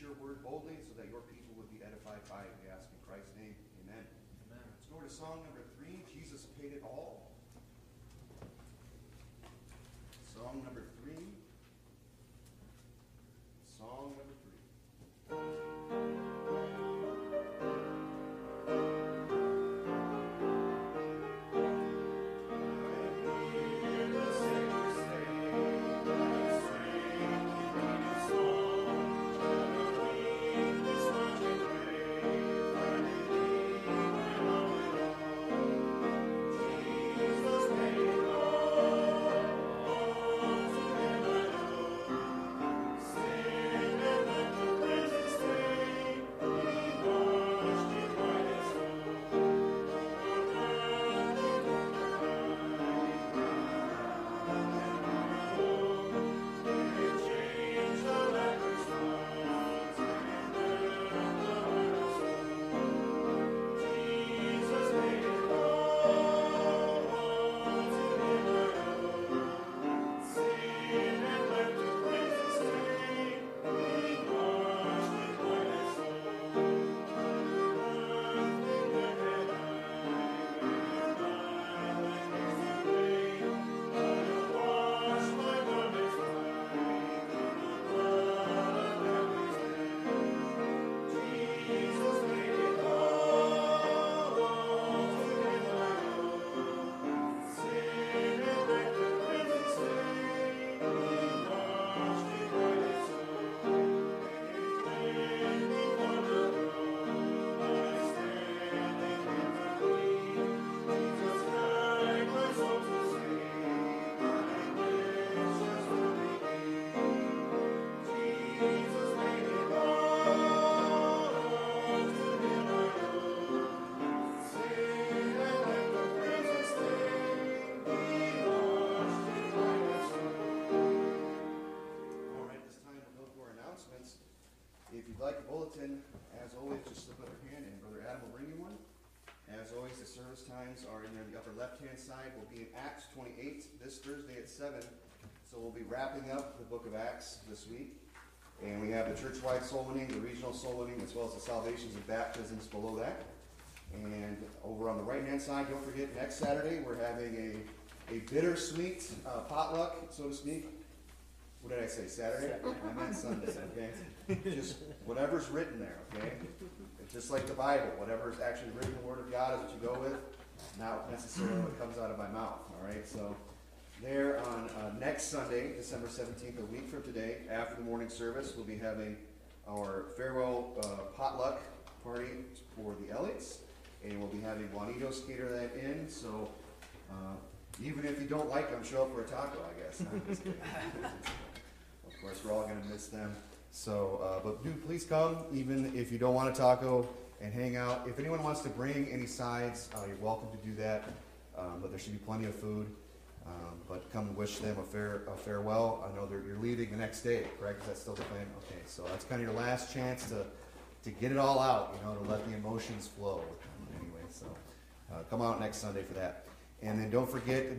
your word boldly so that your people would be edified by it. We ask in Christ's name. Amen. Amen. Let's go to song number 3, Jesus Paid It All. Song number 3. Song number 3. If you'd like a bulletin, as always, just slip up your hand and Brother Adam will bring you one. As always, the service times are in there on the upper left-hand side. We'll be in Acts 28 this Thursday at 7. So we'll be wrapping up the book of Acts this week. And we have the church-wide soul winning, the regional soul winning, as well as the salvations and baptisms below that. And over on the right-hand side, don't forget, next Saturday, we're having a bittersweet potluck, so to speak. What did I say, Saturday? I meant Sunday, okay? Just whatever's written there, okay? It's just like the Bible. Whatever's actually written, the Word of God is what you go with, not necessarily what comes out of my mouth, all right? So there on next Sunday, December 17th, a week from today, after the morning service, we'll be having our farewell potluck party for the Elliots, and we'll be having Juanitos cater that in, so even if you don't like them, show up for a taco, I guess. No, I'm just kidding. Of course, we're all going to miss them. So, but do please come, even if you don't want a taco, and hang out. If anyone wants to bring any sides, you're welcome to do that. But there should be plenty of food. But come and wish them a farewell. I know you're leaving the next day, correct? Is that still the plan? Okay, so that's kind of your last chance to get it all out, to let the emotions flow. Anyway, so come out next Sunday for that. And then don't forget,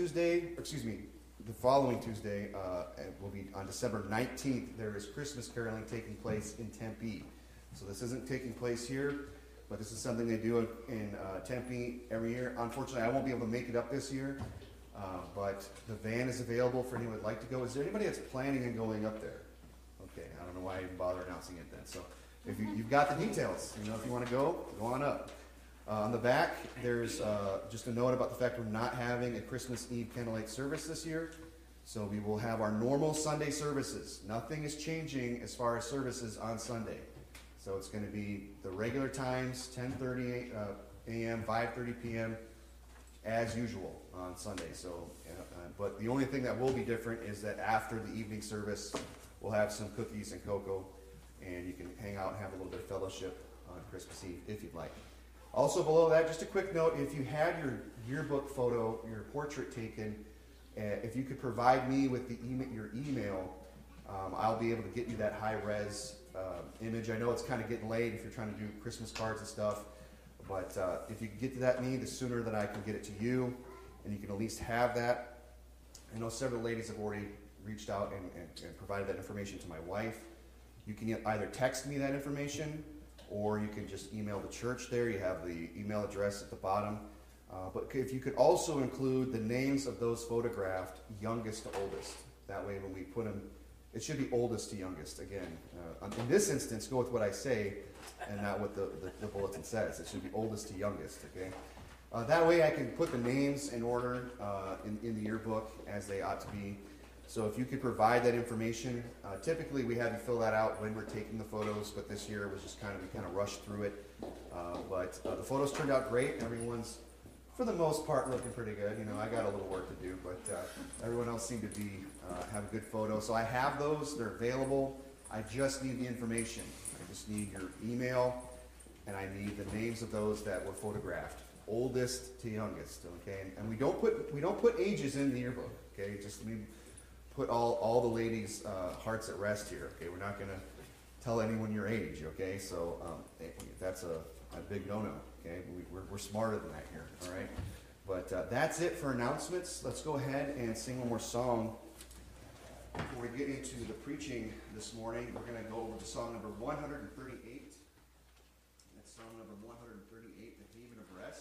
the following Tuesday will be on December 19th. There is Christmas caroling taking place in Tempe. So this isn't taking place here, but this is something they do in Tempe every year. Unfortunately, I won't be able to make it up this year, but the van is available for anyone who would like to go. Is there anybody that's planning on going up there? Okay, I don't know why I even bother announcing it then. So if you've got the details, if you want to go on up. On the back, there's just a note about the fact we're not having a Christmas Eve candlelight service this year. So we will have our normal Sunday services. Nothing is changing as far as services on Sunday. So it's going to be the regular times, 10:30 a.m., 5:30 p.m., as usual on Sunday. So, but the only thing that will be different is that after the evening service, we'll have some cookies and cocoa, and you can hang out and have a little bit of fellowship on Christmas Eve if you'd like. Also below that, just a quick note, if you had your yearbook photo, your portrait taken, if you could provide me with your email, I'll be able to get you that high-res image. I know it's kind of getting late if you're trying to do Christmas cards and stuff, but if you can get to that me, the sooner that I can get it to you, and you can at least have that. I know several ladies have already reached out and provided that information to my wife, You can either text me that information, or you can just email the church there. You have the email address at the bottom. But if you could also include the names of those photographed, youngest to oldest. That way when we put them, it should be oldest to youngest. Again, in this instance, go with what I say and not what the bulletin says. It should be oldest to youngest, okay? That way I can put the names in order in the yearbook as they ought to be. So if you could provide that information, typically we have you fill that out when we're taking the photos, but this year it was just we kind of rushed through it. But the photos turned out great. Everyone's, for the most part, looking pretty good. You know, I got a little work to do, but everyone else seemed to have a good photo. So I have those. They're available. I just need the information. I just need your email, and I need the names of those that were photographed, oldest to youngest. Okay, and we don't put ages in the yearbook. Okay, just let me put all the ladies' hearts at rest here. Okay, we're not going to tell anyone your age. Okay, so that's a big no-no. Okay, we're smarter than that here. All right, but that's it for announcements. Let's go ahead and sing one more song before we get into the preaching this morning. We're going to go over to song number 138. That's song number 138, "The Haven of Rest."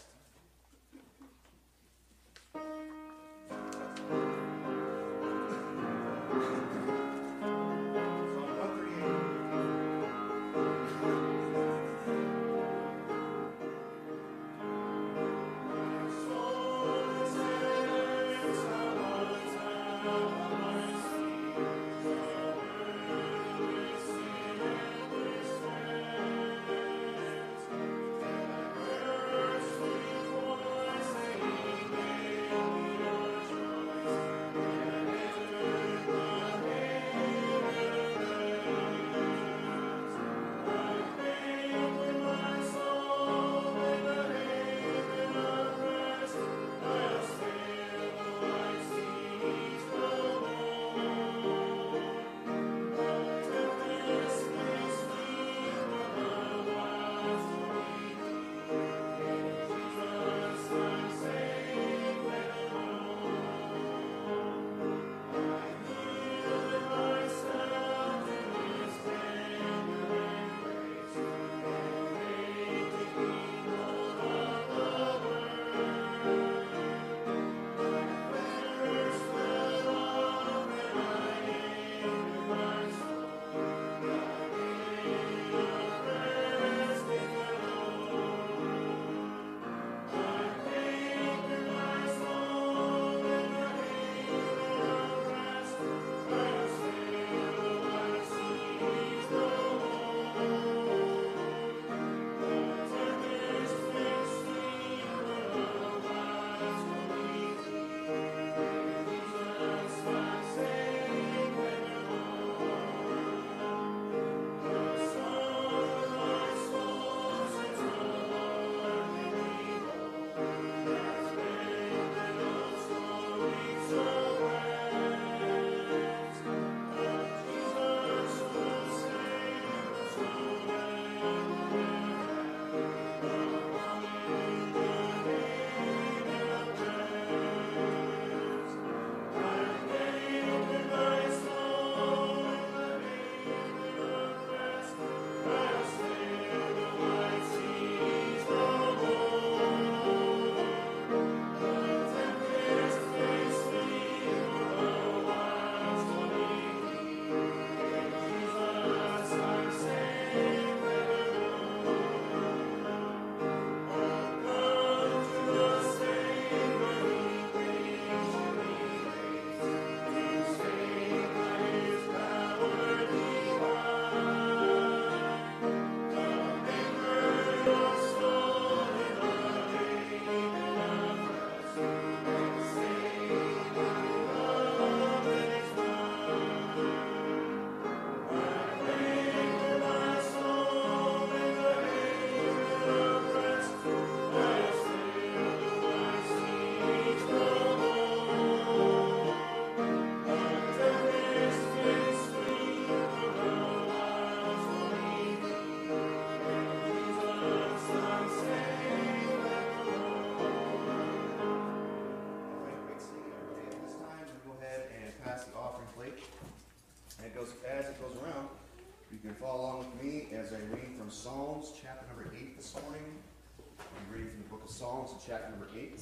You can follow along with me as I read from Psalms chapter number 8 this morning. I'm reading from the book of Psalms, chapter number 8.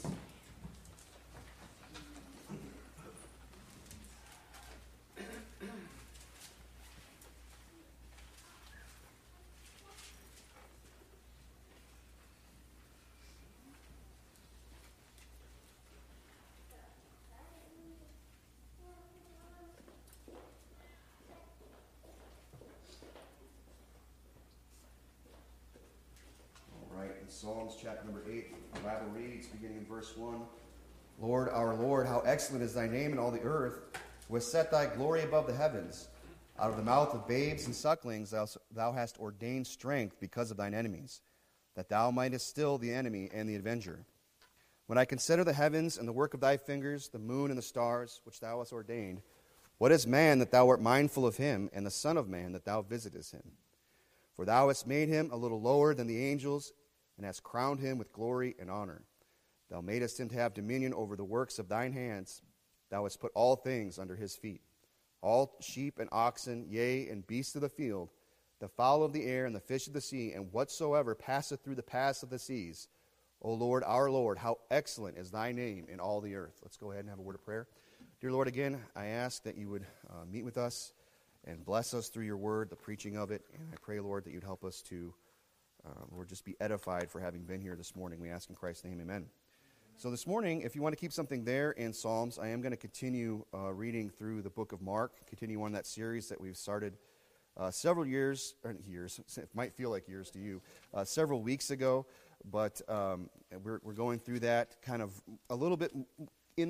Psalms chapter number 8, the Bible reads, beginning in verse 1, Lord, our Lord, how excellent is thy name in all the earth, who hast set thy glory above the heavens. Out of the mouth of babes and sucklings thou hast ordained strength because of thine enemies, that thou mightest still the enemy and the avenger. When I consider the heavens and the work of thy fingers, the moon and the stars, which thou hast ordained, what is man that thou art mindful of him, and the son of man that thou visitest him? For thou hast made him a little lower than the angels, and hast crowned him with glory and honor. Thou madest him to have dominion over the works of thine hands. Thou hast put all things under his feet, all sheep and oxen, yea, and beasts of the field, the fowl of the air, and the fish of the sea, and whatsoever passeth through the paths of the seas. O Lord, our Lord, how excellent is thy name in all the earth. Let's go ahead and have a word of prayer. Dear Lord, again, I ask that you would meet with us and bless us through your word, the preaching of it, and I pray, Lord, that you'd help us to Lord, just be edified for having been here this morning. We ask in Christ's name, amen. So this morning, if you want to keep something there in Psalms, I am going to continue reading through the book of Mark, continue on that series that we've started several years, it might feel like years to you, several weeks ago, but we're going through that kind of a little bit in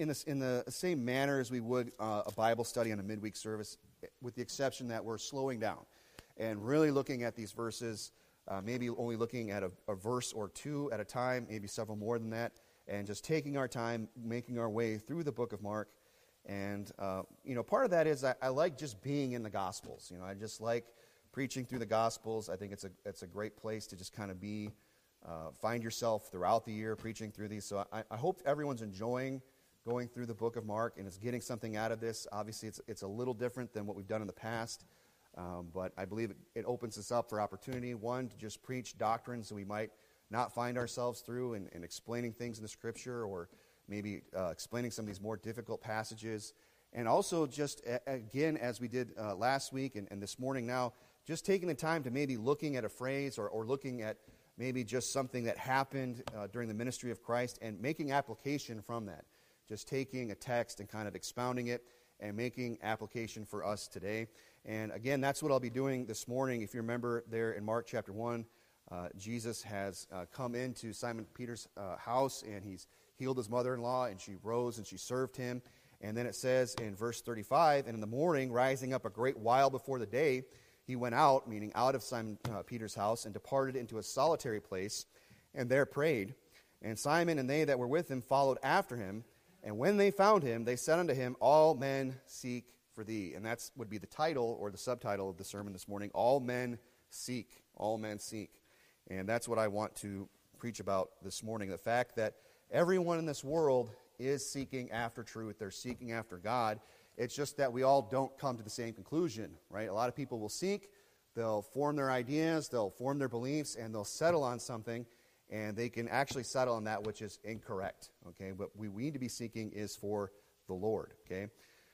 the same manner as we would a Bible study on a midweek service, with the exception that we're slowing down and really looking at these verses. Maybe only looking at a verse or two at a time, maybe several more than that, and just taking our time, making our way through the book of Mark. And, part of that is I like just being in the Gospels. I just like preaching through the Gospels. I think it's a great place to just kind of be, find yourself throughout the year preaching through these. So I hope everyone's enjoying going through the book of Mark and is getting something out of this. Obviously, it's a little different than what we've done in the past. But I believe it opens us up for opportunity, one, to just preach doctrines that we might not find ourselves through and explaining things in the Scripture, or maybe explaining some of these more difficult passages. And also just, again, as we did last week and this morning now, just taking the time to maybe looking at a phrase or looking at maybe just something that happened during the ministry of Christ and making application from that. Just taking a text and kind of expounding it and making application for us today. And again, that's what I'll be doing this morning. If you remember there in Mark chapter 1, Jesus has come into Simon Peter's house, and he's healed his mother-in-law, and she rose and she served him. And then it says in verse 35, and in the morning, rising up a great while before the day, he went out, meaning out of Simon Peter's house, and departed into a solitary place, and there prayed. And Simon and they that were with him followed after him. And when they found him, they said unto him, All men seek for thee. And that would be the title or the subtitle of the sermon this morning. All men seek. All men seek. And that's what I want to preach about this morning. The fact that everyone in this world is seeking after truth. They're seeking after God. It's just that we all don't come to the same conclusion, right? A lot of people will seek. They'll form their ideas. They'll form their beliefs. And they'll settle on something. And they can actually settle on that which is incorrect, okay? What we need to be seeking is for the Lord, okay?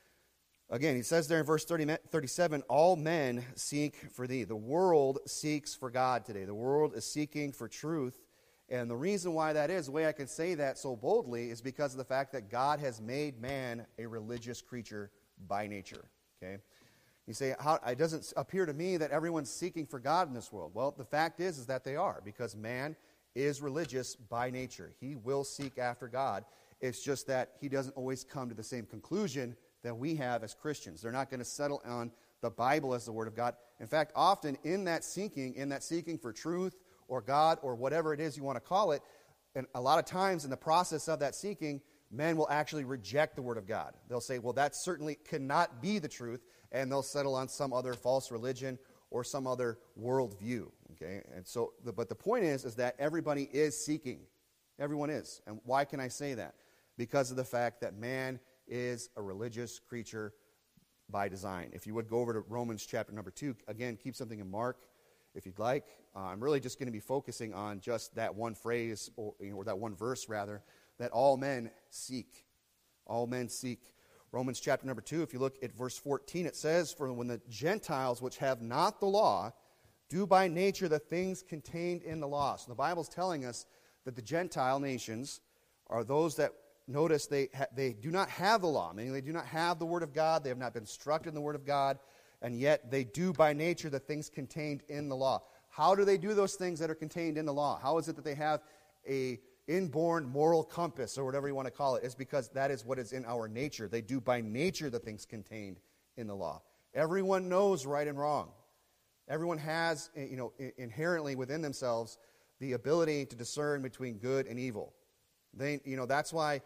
Again, he says there in verse 37, all men seek for thee. The world seeks for God today. The world is seeking for truth. And the reason why that is, the way I can say that so boldly, is because of the fact that God has made man a religious creature by nature. Okay? You say, it doesn't appear to me that everyone's seeking for God in this world. Well, the fact is that they are, because man is religious by nature. He will seek after God. It's just that he doesn't always come to the same conclusion that we have as Christians. They're not going to settle on the Bible as the Word of God. In fact, often in that seeking for truth or God or whatever it is you want to call it, and a lot of times in the process of that seeking, men will actually reject the Word of God. They'll say, well, that certainly cannot be the truth, and they'll settle on some other false religion or some other worldview. Okay, and so, but the point is that everybody is seeking. Everyone is. And why can I say that? Because of the fact that man is a religious creature by design. If you would go over to Romans chapter number 2, again, keep something in mark if you'd like. I'm really just going to be focusing on just that one phrase, or that one verse rather, that all men seek. All men seek. Romans chapter number 2, if you look at verse 14, it says, "For when the Gentiles which have not the law do by nature the things contained in the law." So the Bible's telling us that the Gentile nations are those that, notice, they do not have the law, meaning they do not have the Word of God, they have not been instructed in the Word of God, and yet they do by nature the things contained in the law. How do they do those things that are contained in the law? How is it that they have a inborn moral compass, or whatever you want to call it? It's because that is what is in our nature. They do by nature the things contained in the law. Everyone knows right and wrong. Everyone has, inherently within themselves the ability to discern between good and evil. That's why,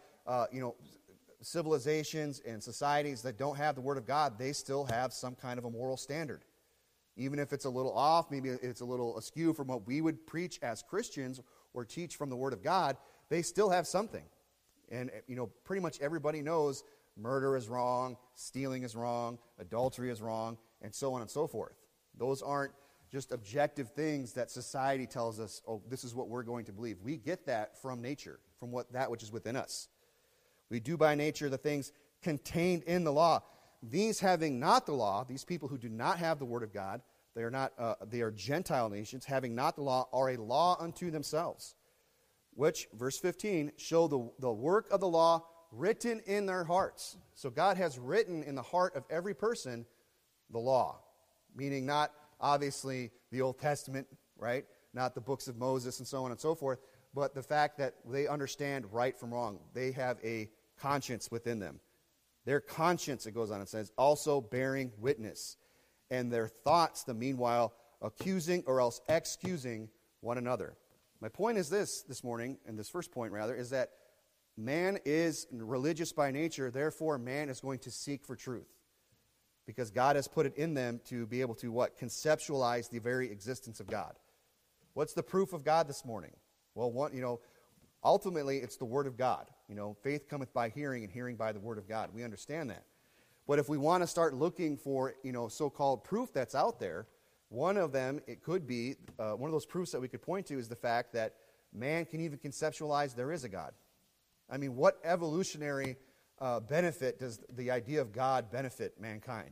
civilizations and societies that don't have the Word of God, they still have some kind of a moral standard. Even if it's a little off, maybe it's a little askew from what we would preach as Christians or teach from the Word of God, they still have something. And, pretty much everybody knows murder is wrong, stealing is wrong, adultery is wrong, and so on and so forth. Those aren't just objective things that society tells us, oh, this is what we're going to believe. We get that from nature, from that which is within us. We do by nature the things contained in the law. These having not the law, these people who do not have the Word of God, they are Gentile nations, having not the law, are a law unto themselves, which, verse 15, show the work of the law written in their hearts. So God has written in the heart of every person the law, meaning not obviously the Old Testament, right? Not the books of Moses and so on and so forth, but the fact that they understand right from wrong. They have a conscience within them. Their conscience, it goes on and says, also bearing witness, and their thoughts, the meanwhile, accusing or else excusing one another. My point is this morning, and this first point rather, is that man is religious by nature, therefore man is going to seek for truth. Because God has put it in them to be able to, conceptualize the very existence of God. What's the proof of God this morning? Well, ultimately it's the Word of God. Faith cometh by hearing, and hearing by the Word of God. We understand that. But if we want to start looking for, so-called proof that's out there, one of them, it could be, one of those proofs that we could point to is the fact that man can even conceptualize there is a God. I mean, what evolutionary benefit does the idea of God benefit mankind?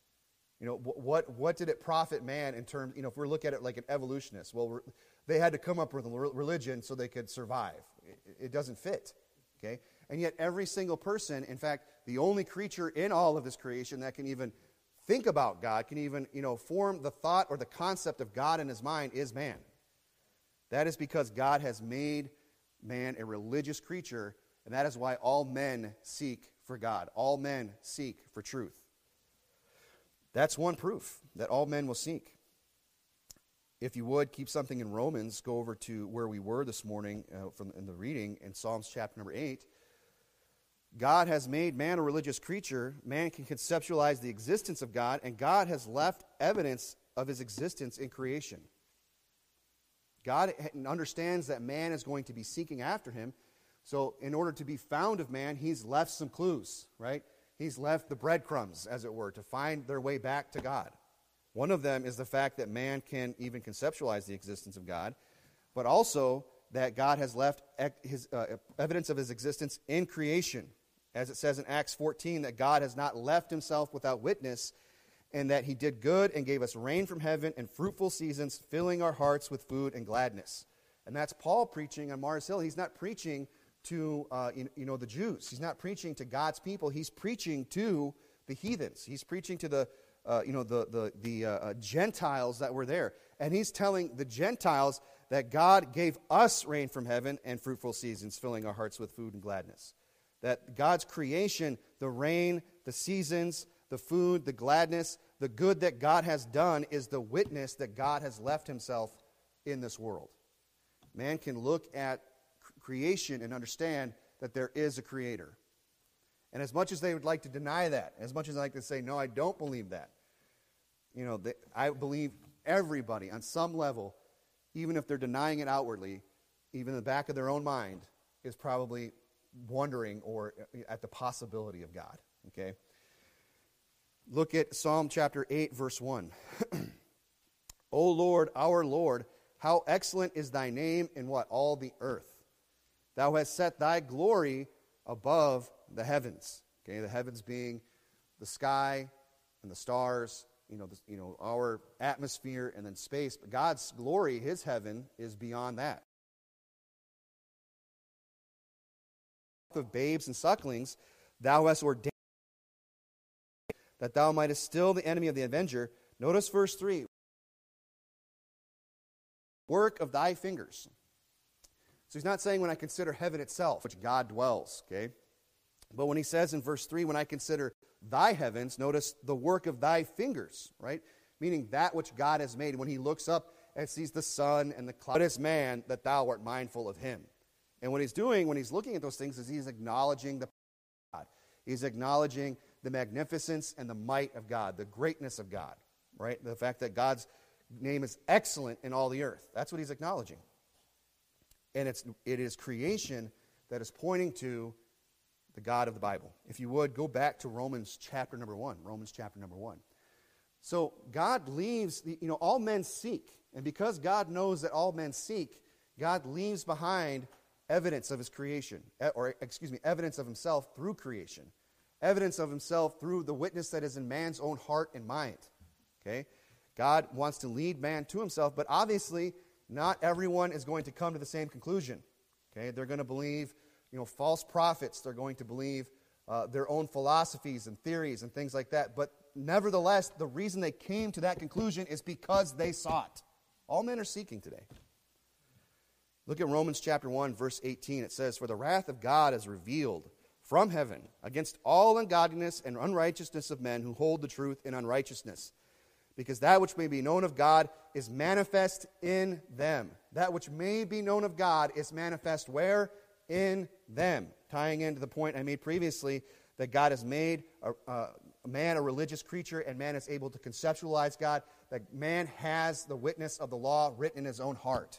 What did it profit man in terms, if we look at it like an evolutionist? Well, they had to come up with a religion so they could survive. It doesn't fit, okay? And yet every single person, in fact, the only creature in all of this creation that can even think about God, can even, form the thought or the concept of God in his mind is man. That is because God has made man a religious creature, and that is why all men seek for God. All men seek for truth. That's one proof that all men will seek. If you would, keep something in Romans, go over to where we were this morning in the reading in Psalms chapter number 8. God has made man a religious creature. Man can conceptualize the existence of God, and God has left evidence of his existence in creation. God understands that man is going to be seeking after him. So in order to be found of man, he's left some clues, right? He's left the breadcrumbs, as it were, to find their way back to God. One of them is the fact that man can even conceptualize the existence of God, but also that God has left his evidence of his existence in creation. As it says in Acts 14, that God has not left himself without witness, and that he did good and gave us rain from heaven and fruitful seasons, filling our hearts with food and gladness. And that's Paul preaching on Mars Hill. He's not preaching to the Jews. He's not preaching to God's people. He's preaching to the heathens. He's preaching to the Gentiles that were there. And he's telling the Gentiles that God gave us rain from heaven and fruitful seasons, filling our hearts with food and gladness. That God's creation, the rain, the seasons, the food, the gladness, the good that God has done is the witness that God has left himself in this world. Man can look at creation and understand that there is a creator. And as much as they would like to deny that, as much as they like to say, no, I don't believe that, I believe everybody on some level, even if they're denying it outwardly, even in the back of their own mind, is probably wondering or at the possibility of God. Okay? Look at Psalm chapter 8, verse 1. O Lord, our Lord, how excellent is thy name in what? All the earth. Thou hast set thy glory above the heavens. Okay, the heavens being the sky and the stars, our atmosphere and then space. But God's glory, his heaven, is beyond that. Of babes and sucklings, thou hast ordained that thou mightest still the enemy of the avenger. Notice verse 3. Work of thy fingers. So he's not saying when I consider heaven itself, which God dwells, okay? But when he says in verse 3, when I consider thy heavens, notice the work of thy fingers, right? Meaning that which God has made. When he looks up and sees the sun and the cloud, it is man that thou art mindful of him. And what he's doing when he's looking at those things is he's acknowledging the God. He's acknowledging the magnificence and the might of God, the greatness of God, right? The fact that God's name is excellent in all the earth. That's what he's acknowledging. And it is creation that is pointing to the God of the Bible. If you would, go back to Romans chapter number 1. Romans chapter number 1. So God leaves, all men seek. And because God knows that all men seek, God leaves behind evidence of his creation, evidence of himself through creation. Evidence of himself through the witness that is in man's own heart and mind. Okay? God wants to lead man to himself, but obviously not everyone is going to come to the same conclusion. Okay? They're going to believe, false prophets. They're going to believe their own philosophies and theories and things like that. But nevertheless, the reason they came to that conclusion is because they sought. All men are seeking today. Look at Romans chapter 1, verse 18. It says, "For the wrath of God is revealed from heaven against all ungodliness and unrighteousness of men who hold the truth in unrighteousness. Because that which may be known of God is manifest in them." That which may be known of God is manifest where? In them. Tying into the point I made previously, that God has made man a religious creature, and man is able to conceptualize God, that man has the witness of the law written in his own heart.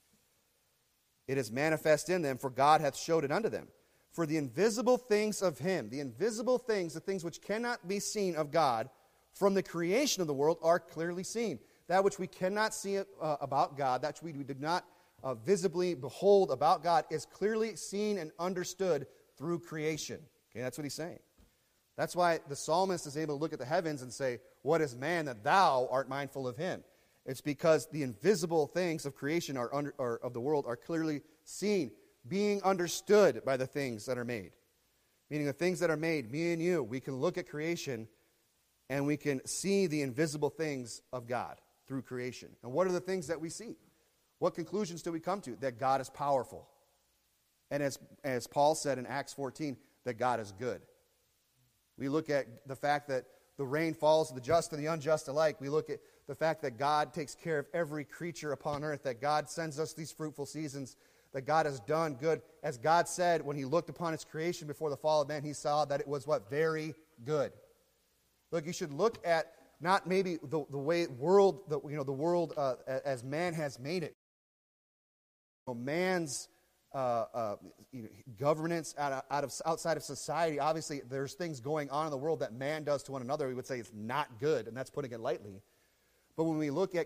It is manifest in them, for God hath showed it unto them. For the invisible things of him, the invisible things, the things which cannot be seen of God, from the creation of the world are clearly seen. That which we cannot see about God, that which we do not visibly behold about God, is clearly seen and understood through creation. Okay, that's what he's saying. That's why the psalmist is able to look at the heavens and say, "What is man that thou art mindful of him?" It's because the invisible things of creation of the world are clearly seen, being understood by the things that are made. Meaning the things that are made, me and you, we can look at creation and we can see the invisible things of God through creation. And what are the things that we see? What conclusions do we come to? That God is powerful. And as Paul said in Acts 14, that God is good. We look at the fact that the rain falls to the just and the unjust alike. We look at the fact that God takes care of every creature upon earth, that God sends us these fruitful seasons, that God has done good. As God said, when he looked upon his creation before the fall of man, he saw that it was what? Very good. Look, you should look at not maybe the way the world as man has made it. Man's governance outside of society. Obviously, there's things going on in the world that man does to one another. We would say it's not good, and that's putting it lightly. But when we look at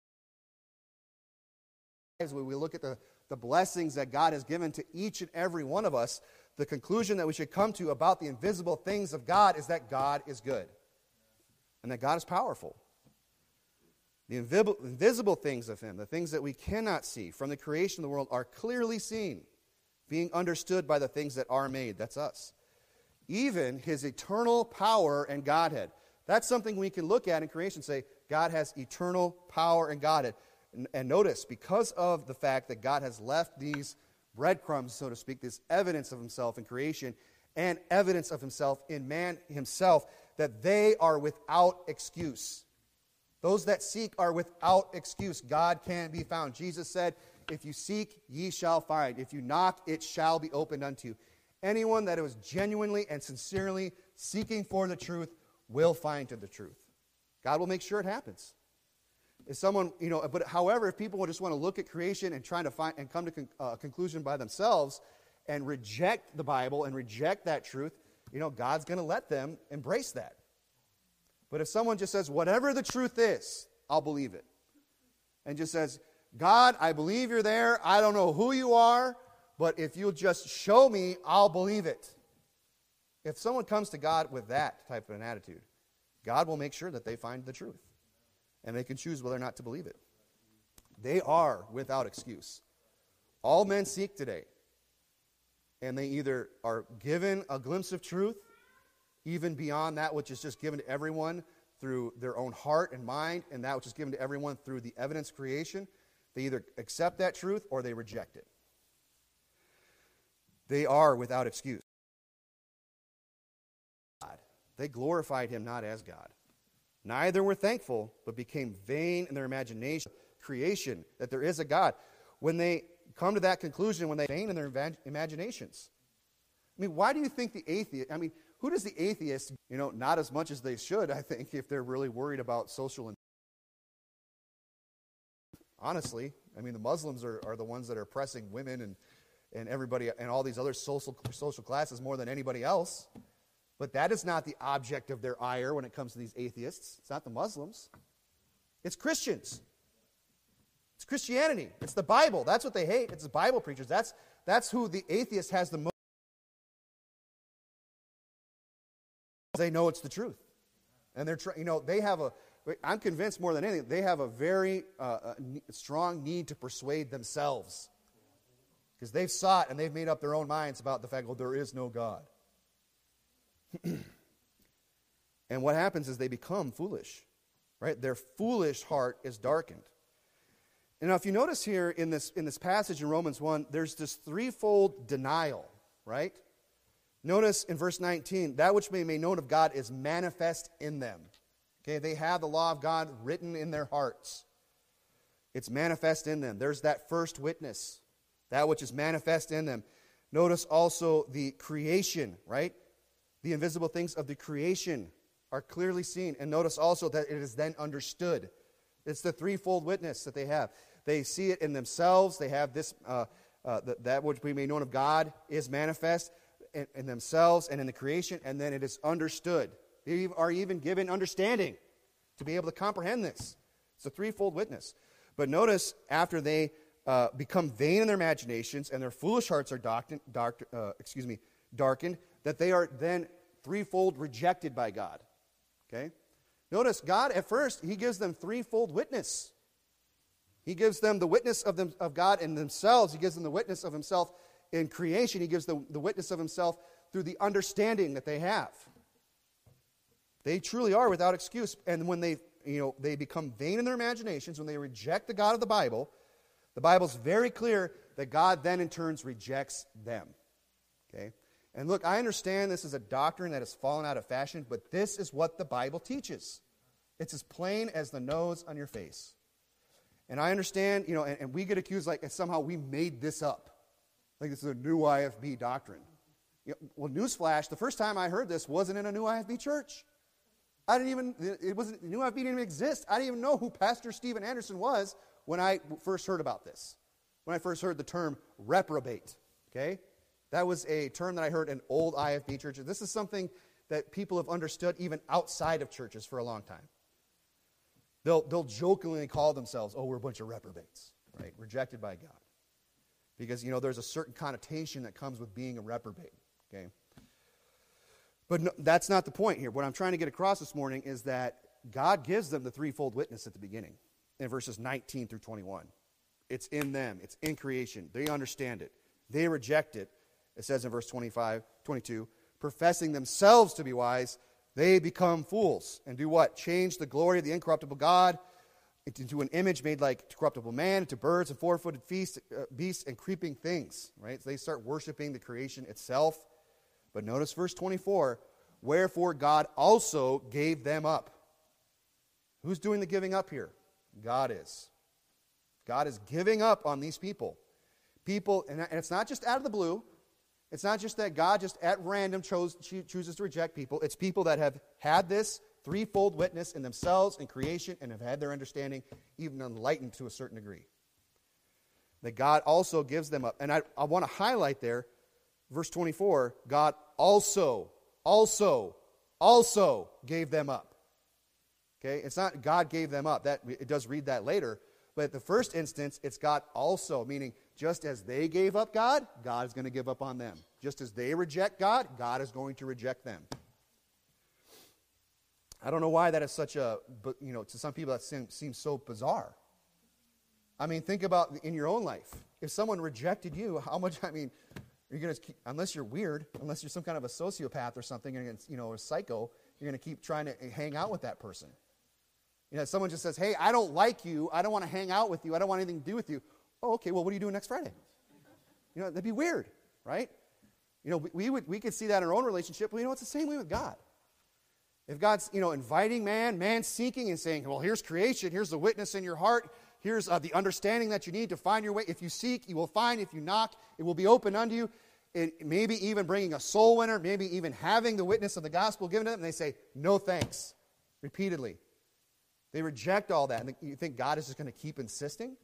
the blessings that God has given to each and every one of us, the conclusion that we should come to about the invisible things of God is that God is good and that God is powerful. The invisible things of him, the things that we cannot see from the creation of the world, are clearly seen, being understood by the things that are made. That's us. Even his eternal power and Godhead. That's something we can look at in creation and say, God has eternal power and Godhead. And notice, because of the fact that God has left these breadcrumbs, so to speak, this evidence of himself in creation and evidence of himself in man himself, that they are without excuse. Those that seek are without excuse. God can be found. Jesus said, "If you seek, ye shall find. If you knock, it shall be opened unto you." Anyone that is genuinely and sincerely seeking for the truth will find to the truth. God will make sure it happens. If someone, but however, if people just want to look at creation and try to find and come to a conclusion by themselves and reject the Bible and reject that truth, God's going to let them embrace that. But if someone just says, whatever the truth is, I'll believe it. And just says, God, I believe you're there. I don't know who you are, but if you'll just show me, I'll believe it. If someone comes to God with that type of an attitude, God will make sure that they find the truth. And they can choose whether or not to believe it. They are without excuse. All men seek today. And they either are given a glimpse of truth, even beyond that which is just given to everyone through their own heart and mind, and that which is given to everyone through the evidence creation. They either accept that truth or they reject it. They are without excuse. They glorified him not as God. Neither were thankful, but became vain in their imagination, creation, that there is a God. When they come to that conclusion, when they vain in their imaginations. I mean, why do you think the atheist, who does the atheist, not as much as they should, I think, if they're really worried about social. Honestly, the Muslims are the ones that are oppressing women and everybody and all these other social classes more than anybody else. But that is not the object of their ire when it comes to these atheists. It's not the Muslims. It's Christians. It's Christianity. It's the Bible. That's what they hate. It's the Bible preachers. That's who the atheist has the most. They know it's the truth. And they're they have I'm convinced more than anything, they have a very strong need to persuade themselves. Because they've sought and they've made up their own minds about the fact, well, there is no God. And what happens is they become foolish, right? Their foolish heart is darkened. And now if you notice here in this passage in Romans 1, there's this threefold denial, right? Notice in verse 19, that which may be known of God is manifest in them. Okay, they have the law of God written in their hearts. It's manifest in them. There's that first witness, that which is manifest in them. Notice also the creation, right? The invisible things of the creation are clearly seen. And notice also that it is then understood. It's the threefold witness that they have. They see it in themselves. They have this, that which we may know of God is manifest in themselves and in the creation, and then it is understood. They are even given understanding to be able to comprehend this. It's a threefold witness. But notice, after they become vain in their imaginations and their foolish hearts are darkened, that they are then threefold rejected by God. Okay? Notice, God, at first, He gives them threefold witness. He gives them the witness of God in themselves. He gives them the witness of Himself in creation. He gives the witness of Himself through the understanding that they have. They truly are without excuse. And when they become vain in their imaginations, when they reject the God of the Bible's very clear that God then in turn rejects them. Okay? And look, I understand this is a doctrine that has fallen out of fashion, but this is what the Bible teaches. It's as plain as the nose on your face. And I understand, and we get accused like somehow we made this up. Like this is a new IFB doctrine. Well, newsflash, the first time I heard this wasn't in a new IFB church. New IFB didn't even exist. I didn't even know who Pastor Steven Anderson was when I first heard about this. When I first heard the term reprobate. Okay? That was a term that I heard in old IFB churches. This is something that people have understood even outside of churches for a long time. They'll jokingly call themselves, we're a bunch of reprobates, right? Rejected by God. Because, there's a certain connotation that comes with being a reprobate, okay? But no, that's not the point here. What I'm trying to get across this morning is that God gives them the threefold witness at the beginning in verses 19 through 21. It's in them. It's in creation. They understand it. They reject it. It says in verse 22, professing themselves to be wise, they become fools. And do what? Change the glory of the incorruptible God into an image made like corruptible man, into birds and four-footed beasts and creeping things. Right? So they start worshiping the creation itself. But notice verse 24, wherefore God also gave them up. Who's doing the giving up here? God is. God is giving up on these people. People, and it's not just out of the blue. It's not just that God just at random chooses to reject people. It's people that have had this threefold witness in themselves and creation and have had their understanding even enlightened to a certain degree. That God also gives them up. And I want to highlight there, verse 24, God also gave them up. Okay? It's not God gave them up. It does read that later. But at the first instance, it's God also, meaning just as they gave up God, God is going to give up on them. Just as they reject God, God is going to reject them. I don't know why that is such a, to some people that seems so bizarre. I mean, think about in your own life. If someone rejected you, how much, you're going to keep, unless you're weird, unless you're some kind of a sociopath or something, or a psycho, you're going to keep trying to hang out with that person. If someone just says, hey, I don't like you, I don't want to hang out with you, I don't want anything to do with you. Oh, okay, well, what are you doing next Friday? That'd be weird, right? We could see that in our own relationship, but it's the same way with God. If God's, inviting man seeking and saying, well, here's creation, here's the witness in your heart, here's the understanding that you need to find your way. If you seek, you will find. If you knock, it will be open unto you. Maybe even bringing a soul winner, maybe even having the witness of the gospel given to them, and they say, no thanks, repeatedly. They reject all that. And you think God is just going to keep insisting?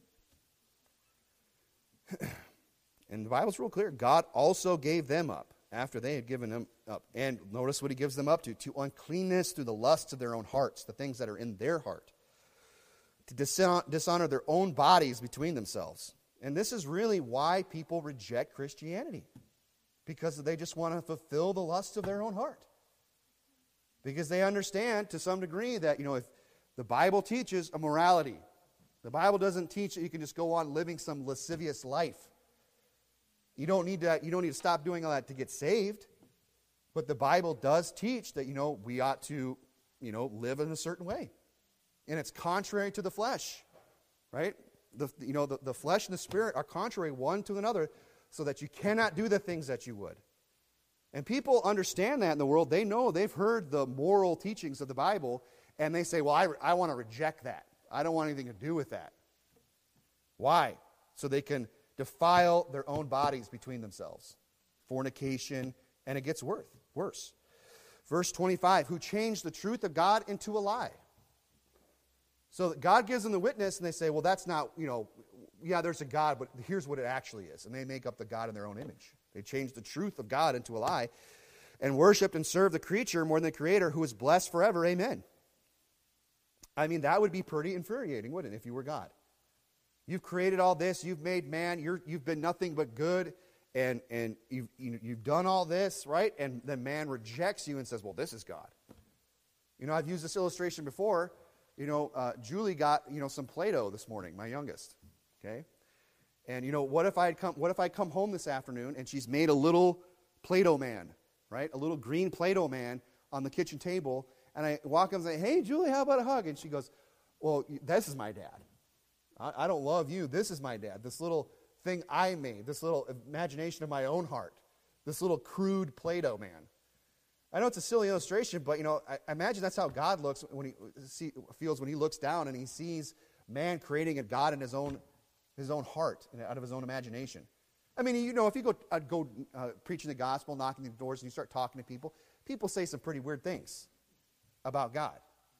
And the Bible's real clear. God also gave them up after they had given them up. And notice what he gives them up to uncleanness through the lusts of their own hearts, the things that are in their heart. To dishonor their own bodies between themselves. And this is really why people reject Christianity. Because they just want to fulfill the lusts of their own heart. Because they understand to some degree that, if the Bible teaches a morality. The Bible doesn't teach that you can just go on living some lascivious life. You don't need to stop doing all that to get saved. But the Bible does teach that, we ought to, live in a certain way. And it's contrary to the flesh. Right? The flesh and the spirit are contrary one to another, so that you cannot do the things that you would. And people understand that in the world. They know, they've heard the moral teachings of the Bible, and they say, well, I want to reject that. I don't want anything to do with that. Why? So they can defile their own bodies between themselves. Fornication, and it gets worse. Verse 25, who changed the truth of God into a lie. So God gives them the witness, and they say, well, that's not, yeah, there's a God, but here's what it actually is. And they make up the God in their own image. They change the truth of God into a lie and worshiped and served the creature more than the Creator, who is blessed forever. Amen. That would be pretty infuriating, wouldn't it, if you were God? You've created all this. You've made man. You've been nothing but good, and you've done all this, right? And then man rejects you and says, well, this is God. I've used this illustration before. Julie got, some Play-Doh this morning, my youngest, okay? And, what if I come home this afternoon and she's made a little Play-Doh man, right? A little green Play-Doh man on the kitchen table, and I walk up and say, hey, Julie, how about a hug? And she goes, well, this is my dad. I don't love you. This is my dad. This little thing I made, this little imagination of my own heart, this little crude Play-Doh man. I know it's a silly illustration, but, I imagine that's how God looks when feels when he looks down and he sees man creating a God in his own heart, out of his own imagination. If you go preaching the gospel, knocking the doors, and you start talking to people, people say some pretty weird things about God.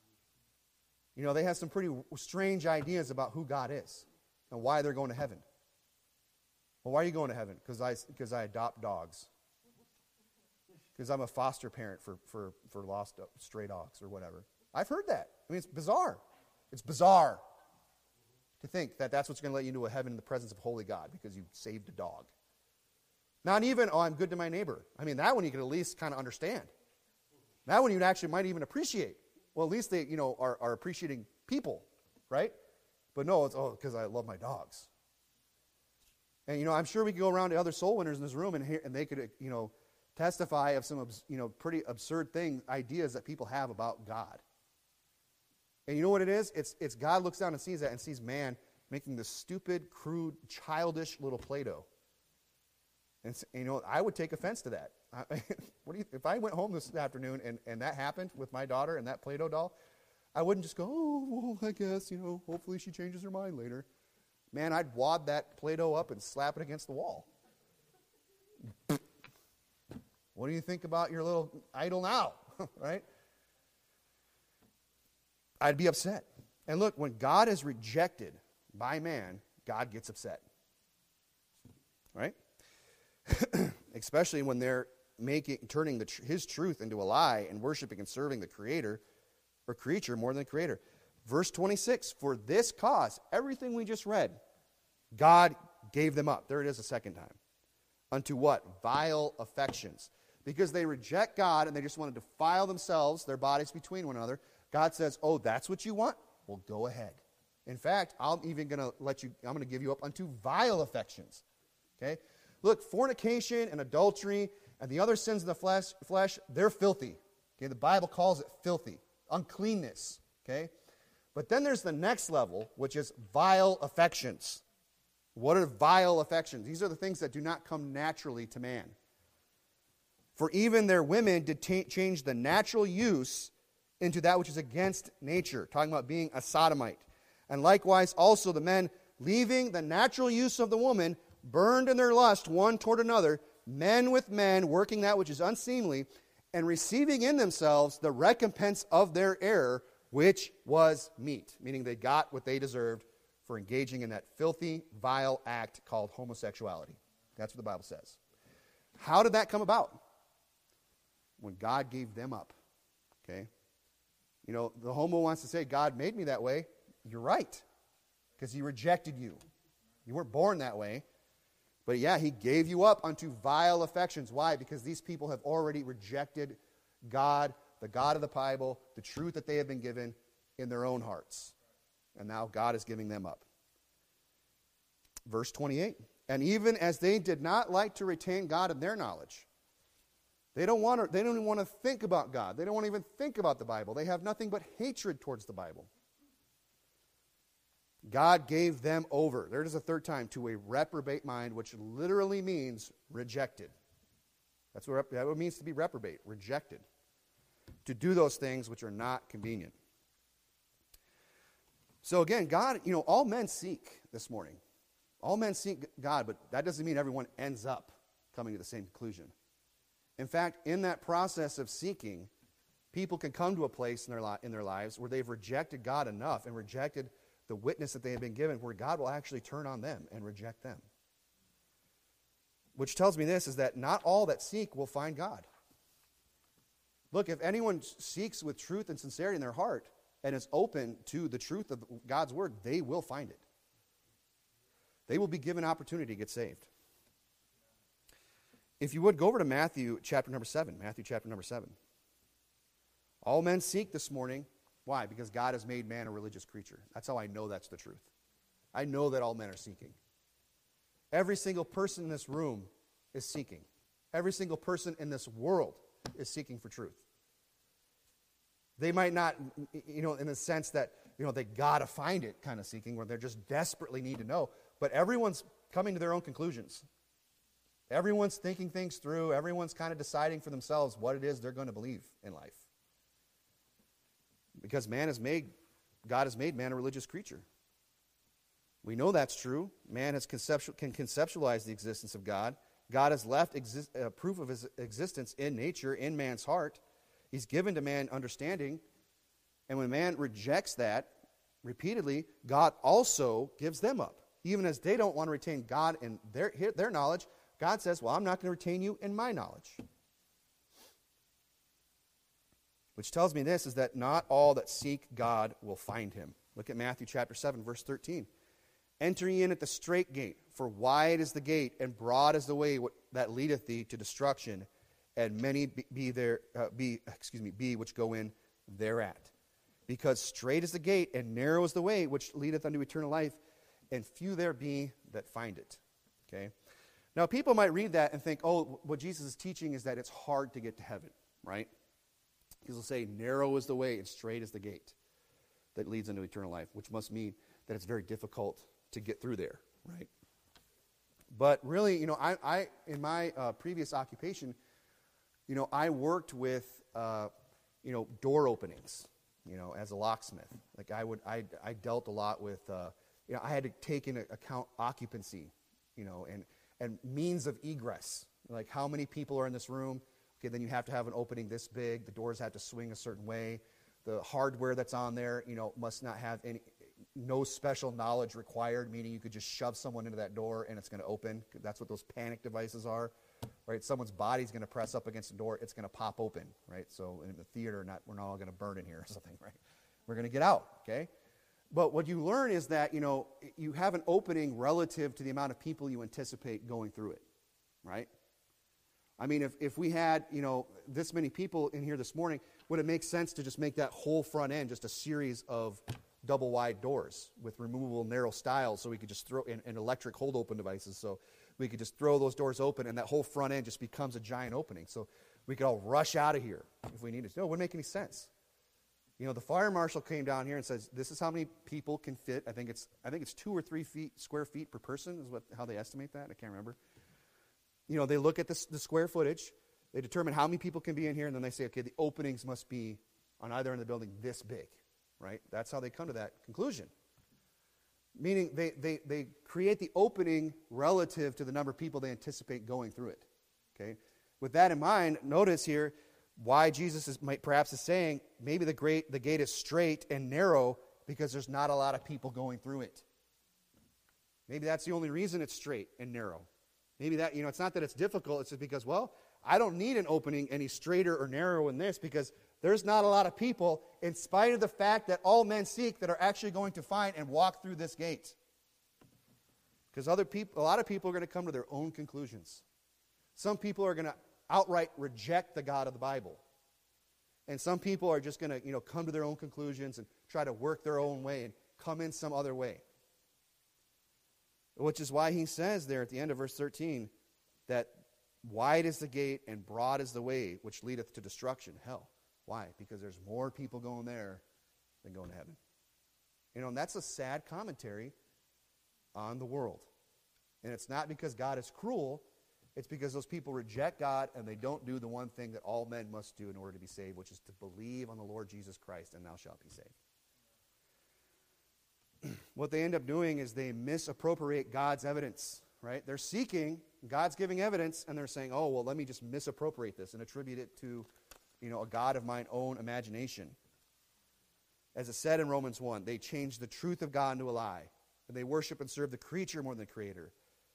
They have some pretty strange ideas about who God is and why they're going to heaven. Well, why are you going to heaven? Because I adopt dogs. Because I'm a foster parent for lost stray dogs or whatever. I've heard that. It's bizarre. It's bizarre to think that that's what's going to let you into a heaven in the presence of holy God because you saved a dog. Not even, I'm good to my neighbor. That one you can at least kind of understand. That one you might even appreciate. Well, at least they, are appreciating people, right? But no, it's, because I love my dogs. And, I'm sure we could go around to other soul winners in this room and they could, testify of some, pretty absurd ideas that people have about God. And you know what it is? It's God looks down and sees that and sees man making this stupid, crude, childish little Play-Doh. And I would take offense to that. If I went home this afternoon and that happened with my daughter and that Play-Doh doll, I wouldn't just go, oh, well, I guess, hopefully she changes her mind later. Man, I'd wad that Play-Doh up and slap it against the wall. What do you think about your little idol now? Right? I'd be upset. And look, when God is rejected by man, God gets upset. Right? Especially when they're turning his truth into a lie and worshiping and serving the Creator or creature more than the Creator. Verse 26, for this cause, everything we just read, God gave them up. There it is a second time. Unto what? Vile affections. Because they reject God and they just want to defile themselves, their bodies between one another. God says, oh, that's what you want? Well, go ahead. In fact, I'm going to give you up unto vile affections. Okay? Look, fornication and adultery and the other sins of the flesh, they're filthy. Okay? The Bible calls it filthy. Uncleanness. Okay? But then there's the next level, which is vile affections. What are vile affections? These are the things that do not come naturally to man. For even their women did change the natural use into that which is against nature, talking about being a sodomite. And likewise also the men, leaving the natural use of the woman, burned in their lust one toward another, men with men, working that which is unseemly, and receiving in themselves the recompense of their error, which was meat, meaning they got what they deserved for engaging in that filthy, vile act called homosexuality. That's what the Bible says. How did that come about? When God gave them up. Okay? You know, the homo wants to say, God made me that way. You're right. Because he rejected you. You weren't born that way. But yeah, he gave you up unto vile affections. Why? Because these people have already rejected God, the God of the Bible, the truth that they have been given in their own hearts. And now God is giving them up. Verse 28. And even as they did not like to retain God in their knowledge, they don't even want to think about God. They don't want to even think about the Bible. They have nothing but hatred towards the Bible. God gave them over. There it is a third time, to a reprobate mind, which literally means rejected. That's what it means to be reprobate, rejected. To do those things which are not convenient. So again, God, all men seek this morning. All men seek God, but that doesn't mean everyone ends up coming to the same conclusion. In fact, in that process of seeking, people can come to a place in their lives where they've rejected God enough and rejected the witness that they have been given, where God will actually turn on them and reject them. Which tells me this, is that not all that seek will find God. Look, if anyone seeks with truth and sincerity in their heart and is open to the truth of God's word, they will find it. They will be given opportunity to get saved. If you would, go over to Matthew chapter number 7. Matthew chapter number 7. All men seek this morning. Why? Because God has made man a religious creature. That's how I know that's the truth. I know that all men are seeking. Every single person in this room is seeking. Every single person in this world is seeking for truth. They might not, in the sense that, they got to find it kind of seeking, where they just desperately need to know. But everyone's coming to their own conclusions. Everyone's thinking things through. Everyone's kind of deciding for themselves what it is they're going to believe in life. Because God has made man a religious creature. We know that's true. Man can conceptualize the existence of God. God has left proof of his existence in nature, in man's heart. He's given to man understanding. And when man rejects that repeatedly, God also gives them up. Even as they don't want to retain God in their knowledge, God says, well, I'm not going to retain you in my knowledge. Which tells me this, is that not all that seek God will find him. Look at Matthew chapter 7, verse 13. Enter ye in at the strait gate, for wide is the gate, and broad is the way that leadeth thee to destruction, and many be which go in thereat. Because strait is the gate, and narrow is the way which leadeth unto eternal life, and few there be that find it. Okay? Now, people might read that and think, oh, what Jesus is teaching is that it's hard to get to heaven, right? Because he'll say, narrow is the way and straight is the gate that leads into eternal life, which must mean that it's very difficult to get through there, right? But really, I in my previous occupation, I worked with, door openings, as a locksmith. Like I dealt a lot with, I had to take into account occupancy, and means of egress. Like how many people are in this room? Okay, then you have to have an opening this big. The doors have to swing a certain way. The hardware that's on there, must not have no special knowledge required, meaning you could just shove someone into that door and it's going to open. That's what those panic devices are. right? Someone's body's going to press up against the door. It's going to pop open, right? So in the theater, we're not all going to burn in here or something, right? We're going to get out, okay? But what you learn is that, you have an opening relative to the amount of people you anticipate going through it, right? I mean, if we had, this many people in here this morning, would it make sense to just make that whole front end just a series of double wide doors with removable narrow stiles, so we could just throw in electric hold open devices, so we could just throw those doors open and that whole front end just becomes a giant opening, so we could all rush out of here if we needed to. No, it wouldn't make any sense. The fire marshal came down here and says, this is how many people can fit. I think it's 2 or 3 square feet per person is how they estimate that. I can't remember. They look at the square footage, they determine how many people can be in here, and then they say, okay, the openings must be on either end of the building this big. Right? That's how they come to that conclusion. Meaning they create the opening relative to the number of people they anticipate going through it. Okay? With that in mind, notice here why Jesus is saying maybe the gate is straight and narrow because there's not a lot of people going through it. Maybe that's the only reason it's straight and narrow. Maybe that, it's not that it's difficult, it's just because, I don't need an opening any straighter or narrower in this because there's not a lot of people, in spite of the fact that all men seek, that are actually going to find and walk through this gate. Because a lot of people are going to come to their own conclusions. Some people are going to outright reject the God of the Bible. And some people are just going to, come to their own conclusions and try to work their own way and come in some other way. Which is why he says there at the end of verse 13 that wide is the gate and broad is the way which leadeth to destruction, hell. Why? Because there's more people going there than going to heaven. And that's a sad commentary on the world. And it's not because God is cruel. It's because those people reject God and they don't do the one thing that all men must do in order to be saved, which is to believe on the Lord Jesus Christ, and thou shalt be saved. What they end up doing is they misappropriate God's evidence, right? They're seeking, God's giving evidence, and they're saying, let me just misappropriate this and attribute it to a God of mine own imagination. As it said in Romans 1, they change the truth of God into a lie, and they worship and serve the creature more than the Creator.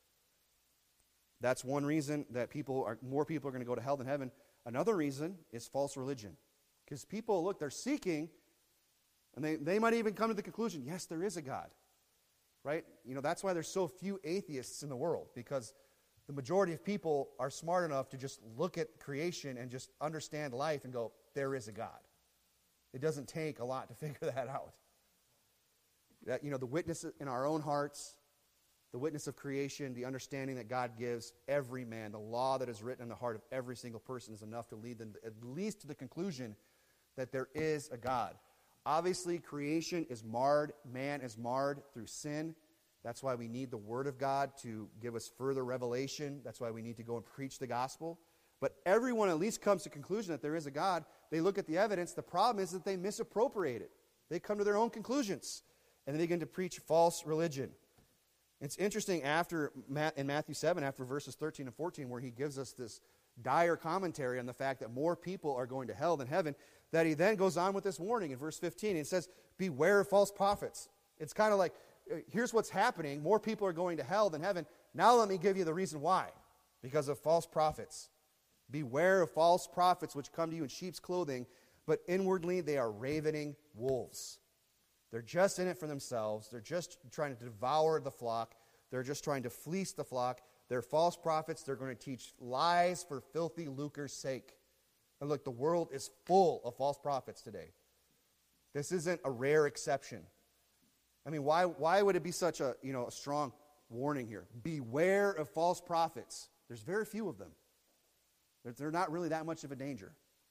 That's one reason that more people are going to go to hell than heaven. Another reason is false religion. Because people, they're seeking, and they might even come to the conclusion, yes, there is a God. Right? That's why there's so few atheists in the world, because the majority of people are smart enough to just look at creation and just understand life and go, there is a God. It doesn't take a lot to figure that out. That, the witness in our own hearts, the witness of creation, the understanding that God gives every man, the law that is written in the heart of every single person is enough to lead them at least to the conclusion that there is a God. Obviously, creation is marred, man is marred through sin. That's why we need the Word of God to give us further revelation. That's why we need to go and preach the gospel. But everyone at least comes to the conclusion that there is a God. They look at the evidence. The problem is that they misappropriate it. They come to their own conclusions, and they begin to preach false religion. It's interesting in Matthew 7, after verses 13 and 14, where he gives us this dire commentary on the fact that more people are going to hell than heaven, that he then goes on with this warning in verse 15. It says, beware of false prophets. It's kind of like, here's what's happening. More people are going to hell than heaven. Now let me give you the reason why. Because of false prophets. Beware of false prophets which come to you in sheep's clothing, but inwardly they are ravening wolves. They're just in it for themselves. They're just trying to devour the flock. They're just trying to fleece the flock. They're false prophets. They're going to teach lies for filthy lucre's sake. And look, the world is full of false prophets today. This isn't a rare exception. I mean, why would it be such a strong warning here? Beware of false prophets. There's very few of them. They're not really that much of a danger.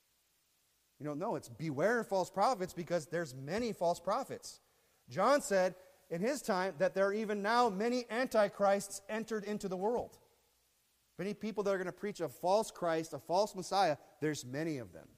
No, it's beware of false prophets because there's many false prophets. John said in his time that there are even now many antichrists entered into the world. Many people that are going to preach a false Christ, a false Messiah, there's many of them.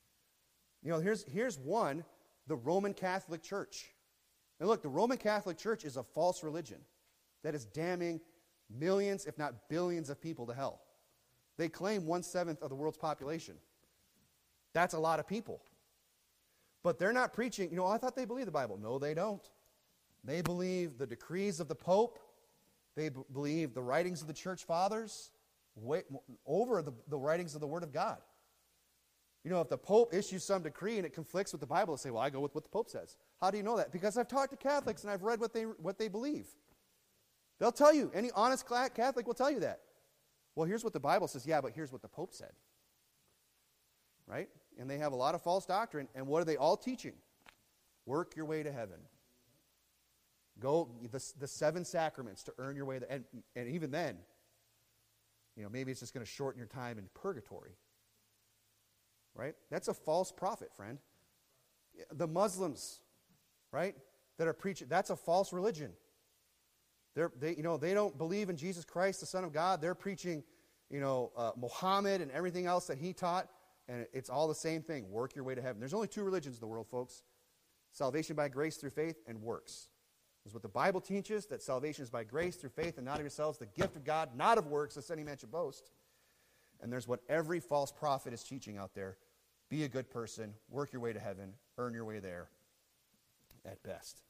Here's one, the Roman Catholic Church. And look, the Roman Catholic Church is a false religion that is damning millions, if not billions of people to hell. They claim 1/7 of the world's population. That's a lot of people. But they're not preaching, I thought they believe the Bible. No, they don't. They believe the decrees of the Pope. They believe the writings of the church fathers. way over the writings of the Word of God. You know, if the Pope issues some decree and it conflicts with the Bible, they'll say, well, I go with what the Pope says. How do you know that? Because I've talked to Catholics and I've read what they believe. They'll tell you. Any honest Catholic will tell you that. Well, here's what the Bible says. Yeah, but here's what the Pope said. Right? And they have a lot of false doctrine. And what are they all teaching? Work your way to heaven. Go the 7 sacraments to earn your way there. And even then, you know, maybe it's just going to shorten your time in purgatory. Right? That's a false prophet, friend. The Muslims, right, that are preaching, that's a false religion. They don't believe in Jesus Christ, the Son of God. They're preaching, Muhammad and everything else that he taught, and it's all the same thing. Work your way to heaven. There's only 2 religions in the world, folks. Salvation by grace through faith and works. Is what the Bible teaches, that salvation is by grace through faith and not of yourselves, the gift of God, not of works, lest any man should boast. And there's what every false prophet is teaching out there. Be a good person, work your way to heaven, earn your way there at best.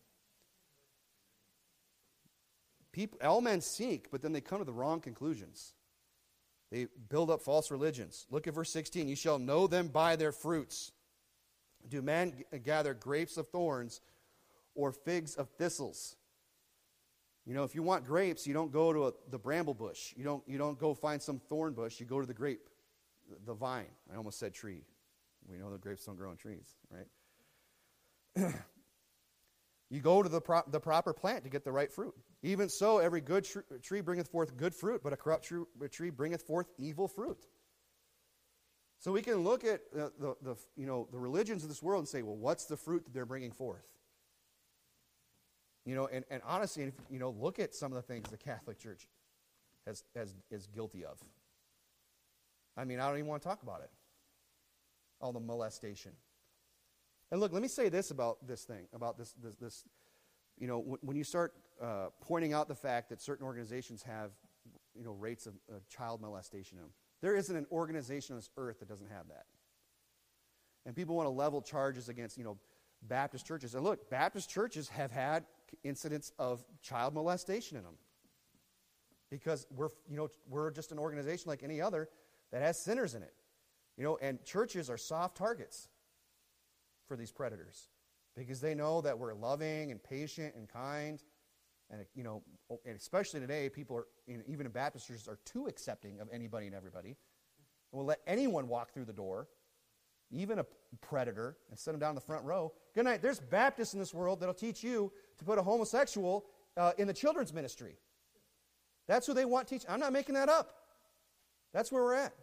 All men seek, but then they come to the wrong conclusions. They build up false religions. Look at verse 16. You shall know them by their fruits. Do men gather grapes of thorns or figs of thistles? You know, if you want grapes, you don't go to the bramble bush. You don't go find some thorn bush. You go to the grape, the vine. I almost said tree. We know the grapes don't grow on trees, right? You go to the proper plant to get the right fruit. Even so, every good tree bringeth forth good fruit, but a corrupt tree bringeth forth evil fruit. So we can look at the religions of this world and say, well, what's the fruit that they're bringing forth? You know, and honestly, if, look at some of the things the Catholic Church is guilty of. I mean, I don't even want to talk about it. All the molestation. And look, let me say this about this thing, about this. When you start pointing out the fact that certain organizations have, rates of child molestation in them, there isn't an organization on this earth that doesn't have that. And people want to level charges against, Baptist churches. And look, Baptist churches have had incidents of child molestation in them. Because we're just an organization like any other that has sinners in it. And churches are soft targets for these predators because they know that we're loving and patient and kind. And, and especially today, people are, even in Baptist churches, are too accepting of anybody and everybody. And will let anyone walk through the door, even a predator, and sit them down in the front row. Good night. There's Baptists in this world that'll teach you to put a homosexual in the children's ministry. That's who they want to teach. I'm not making that up. That's where we're at.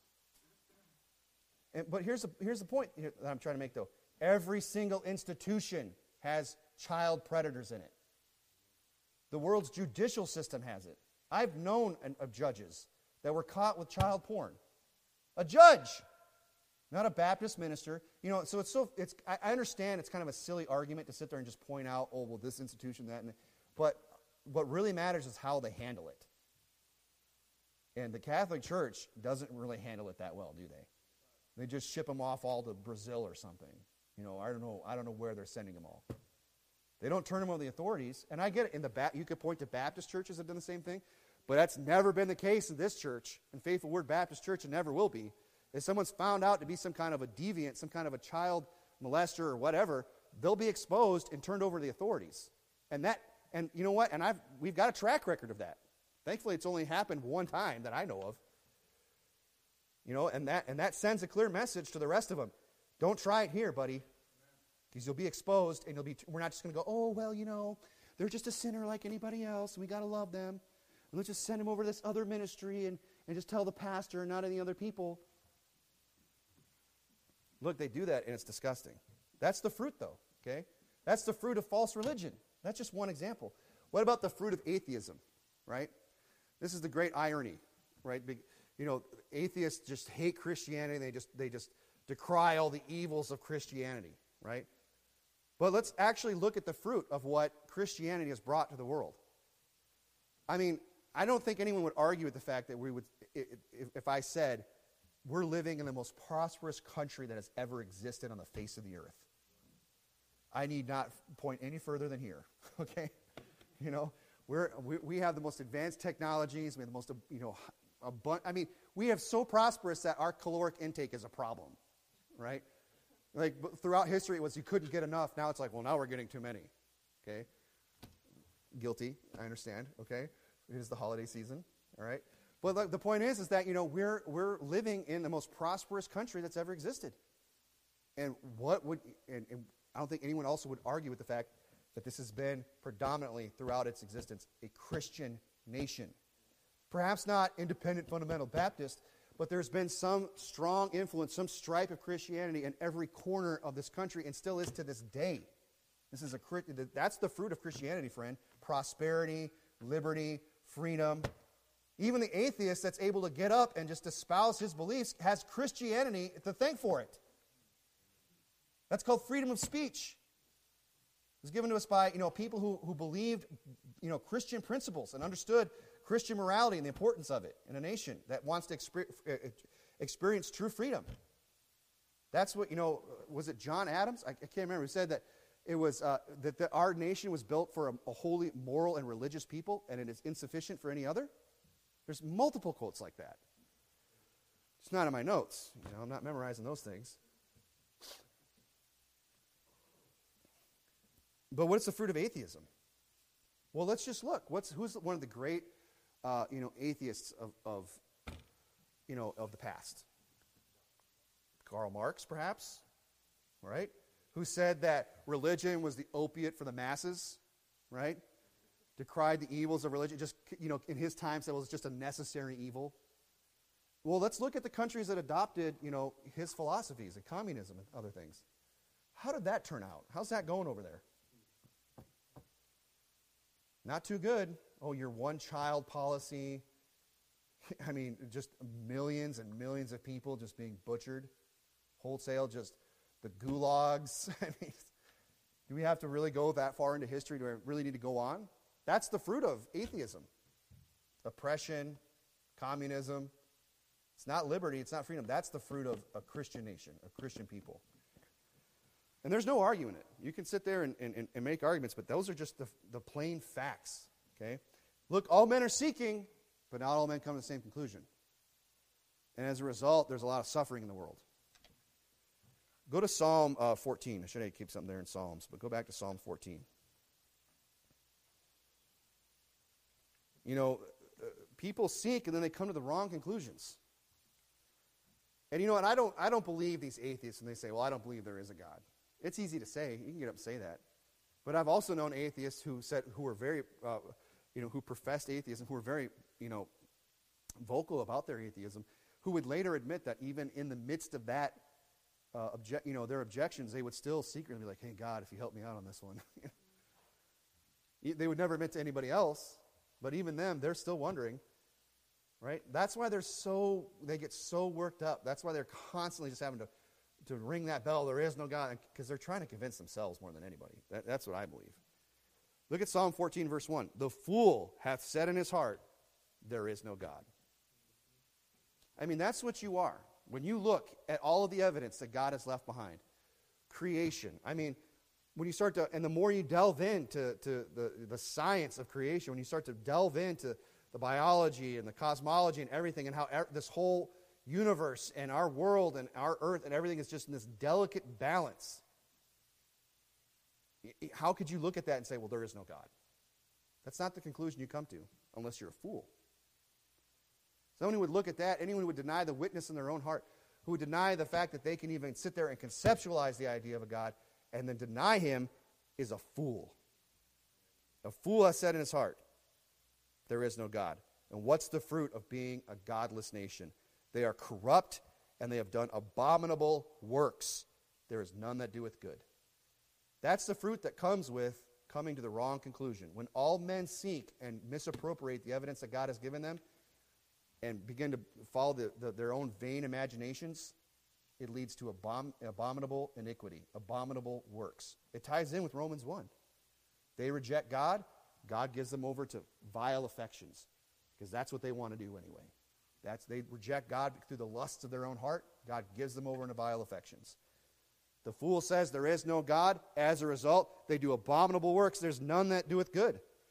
But here's the point that I'm trying to make, though. Every single institution has child predators in it. The world's judicial system has it. I've known of judges that were caught with child porn. A judge, not a Baptist minister. So I understand it's kind of a silly argument to sit there and just point out, oh, well, this institution, that, but what really matters is how they handle it. And the Catholic Church doesn't really handle it that well, do they? They just ship them off all to Brazil or something. I don't know where they're sending them all. They don't turn them over to the authorities. And I get it. You could point to Baptist churches that have done the same thing, but that's never been the case in this church. In Faithful Word Baptist Church, it never will be. If someone's found out to be some kind of a deviant, some kind of a child molester or whatever, they'll be exposed and turned over to the authorities. And you know what? And we've got a track record of that. Thankfully, it's only happened one time that I know of. And that sends a clear message to the rest of them. Don't try it here, buddy, because you'll be exposed, and we're not just going to go, oh, well, they're just a sinner like anybody else, and we got to love them. And let's just send them over to this other ministry and just tell the pastor and not any other people. Look, they do that, and it's disgusting. That's the fruit, though, okay? That's the fruit of false religion. That's just one example. What about the fruit of atheism, right? This is the great irony, right? Atheists just hate Christianity. They just decry all the evils of Christianity, right? But let's actually look at the fruit of what Christianity has brought to the world. I mean, I don't think anyone would argue with the fact that we would, if I said, we're living in the most prosperous country that has ever existed on the face of the earth. I need not point any further than here, okay? We have the most advanced technologies. We have the most, we have so prosperous that our caloric intake is a problem, right? Like throughout history, it was you couldn't get enough. Now it's like, well, now we're getting too many. Okay, guilty. I understand. Okay, it is the holiday season. All right, but the point is that we're living in the most prosperous country that's ever existed, and and I don't think anyone else would argue with the fact that this has been predominantly throughout its existence a Christian nation. Perhaps not independent fundamental Baptist, but there's been some strong influence, some stripe of Christianity in every corner of this country, and still is to this day. That's the fruit of Christianity, friend. Prosperity, liberty, freedom. Even the atheist that's able to get up and just espouse his beliefs has Christianity to thank for it. That's called freedom of speech. It was given to us by people who believed Christian principles and understood Christian morality and the importance of it in a nation that wants to experience true freedom. That's what, was it John Adams? I can't remember who said that it was that our nation was built for a holy, moral, and religious people, and it is insufficient for any other. There's multiple quotes like that. It's not in my notes. I'm not memorizing those things. But what's the fruit of atheism? Well, let's just look. Who's one of the great atheists of the past? Karl Marx, perhaps, right? Who said that religion was the opiate for the masses, right? Decried the evils of religion. Just, in his time said it was just a necessary evil. Well, let's look at the countries that adopted, his philosophies and communism and other things. How did that turn out? How's that going over there? Not too good. Oh, your one-child policy. Just millions and millions of people just being butchered. Wholesale, just the gulags. Do we have to really go that far into history? Do I really need to go on? That's the fruit of atheism. Oppression, communism. It's not liberty, it's not freedom. That's the fruit of a Christian nation, a Christian people. And there's no arguing it. You can sit there and make arguments, but those are just the plain facts. Okay? Look, all men are seeking, but not all men come to the same conclusion. And as a result, there's a lot of suffering in the world. Go to Psalm 14. I should have kept something there in Psalms, but go back to Psalm 14. People seek and then they come to the wrong conclusions. And and I don't believe these atheists when they say, well, I don't believe there is a God. It's easy to say. You can get up and say that. But I've also known atheists who were very, who professed atheism, who were very, vocal about their atheism, who would later admit that even in the midst of that, their objections, they would still secretly be like, hey, God, if you help me out on this one. They would never admit to anybody else, but even them, they're still wondering, right? That's why they get so worked up. That's why they're constantly just having to ring that bell, there is no God, because they're trying to convince themselves more than anybody. That's what I believe. Look at Psalm 14, verse 1. The fool hath said in his heart, there is no God. That's what you are. When you look at all of the evidence that God has left behind, creation, when you start to, and the more you delve into the science of creation, when you start to delve into the biology and the cosmology and everything, and how this whole universe and our world and our earth and everything is just in this delicate balance, how could you look at that and say, well, there is no God? That's not the conclusion you come to unless you're a fool. Someone who would look at that, anyone who would deny the witness in their own heart, who would deny the fact that they can even sit there and conceptualize the idea of a God and then deny him, is a fool. A fool has said in his heart, there is no God. And what's the fruit of being a godless nation? They are corrupt, and they have done abominable works. There is none that doeth good. That's the fruit that comes with coming to the wrong conclusion. When all men seek and misappropriate the evidence that God has given them and begin to follow their own vain imaginations, it leads to abominable iniquity, abominable works. It ties in with Romans 1. They reject God. God gives them over to vile affections, because that's what they want to do anyway. They reject God through the lusts of their own heart. God gives them over into vile affections. The fool says there is no God. As a result, they do abominable works. There's none that doeth good.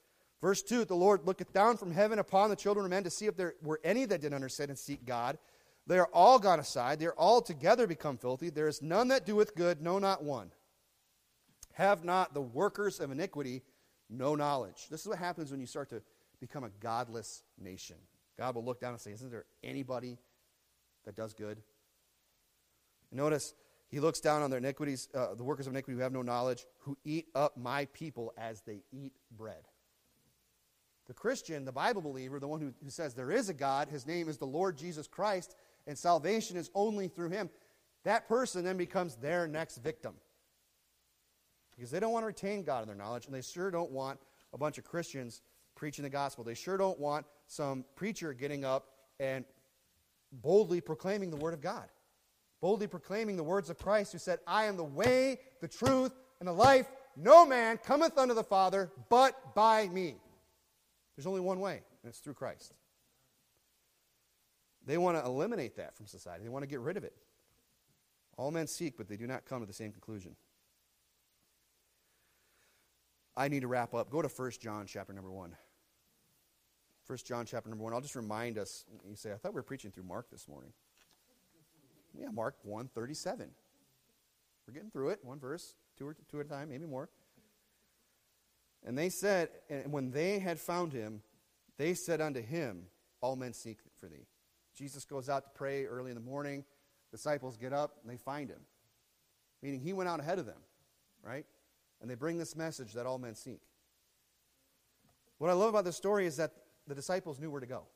Verse 2, the Lord looketh down from heaven upon the children of men to see if there were any that did understand and seek God. They are all gone aside. They are all together become filthy. There is none that doeth good, no, not one. Have not the workers of iniquity no knowledge. This is what happens when you start to become a godless nation. God will look down and say, isn't there anybody that does good? Notice, he looks down on their iniquities, the workers of iniquity who have no knowledge, who eat up my people as they eat bread. The Christian, the Bible believer, the one who says there is a God, his name is the Lord Jesus Christ, and salvation is only through him, that person then becomes their next victim. Because they don't want to retain God in their knowledge, and they sure don't want a bunch of Christians preaching the gospel. They sure don't want some preacher getting up and boldly proclaiming the word of God. Boldly proclaiming the words of Christ, who said, I am the way, the truth, and the life. No man cometh unto the Father but by me. There's only one way, and it's through Christ. They want to eliminate that from society. They want to get rid of it. All men seek, but they do not come to the same conclusion. I need to wrap up. Go to 1 John chapter number 1. 1 John chapter number 1. I'll just remind us. You say, I thought we were preaching through Mark this morning. Yeah, Mark 1:37. We're getting through it. One verse, two at a time, maybe more. And they said, and when they had found him, they said unto him, all men seek for thee. Jesus goes out to pray early in the morning. Disciples get up and they find him. Meaning he went out ahead of them, right? And they bring this message that all men seek. What I love about this story is that the disciples knew where to go.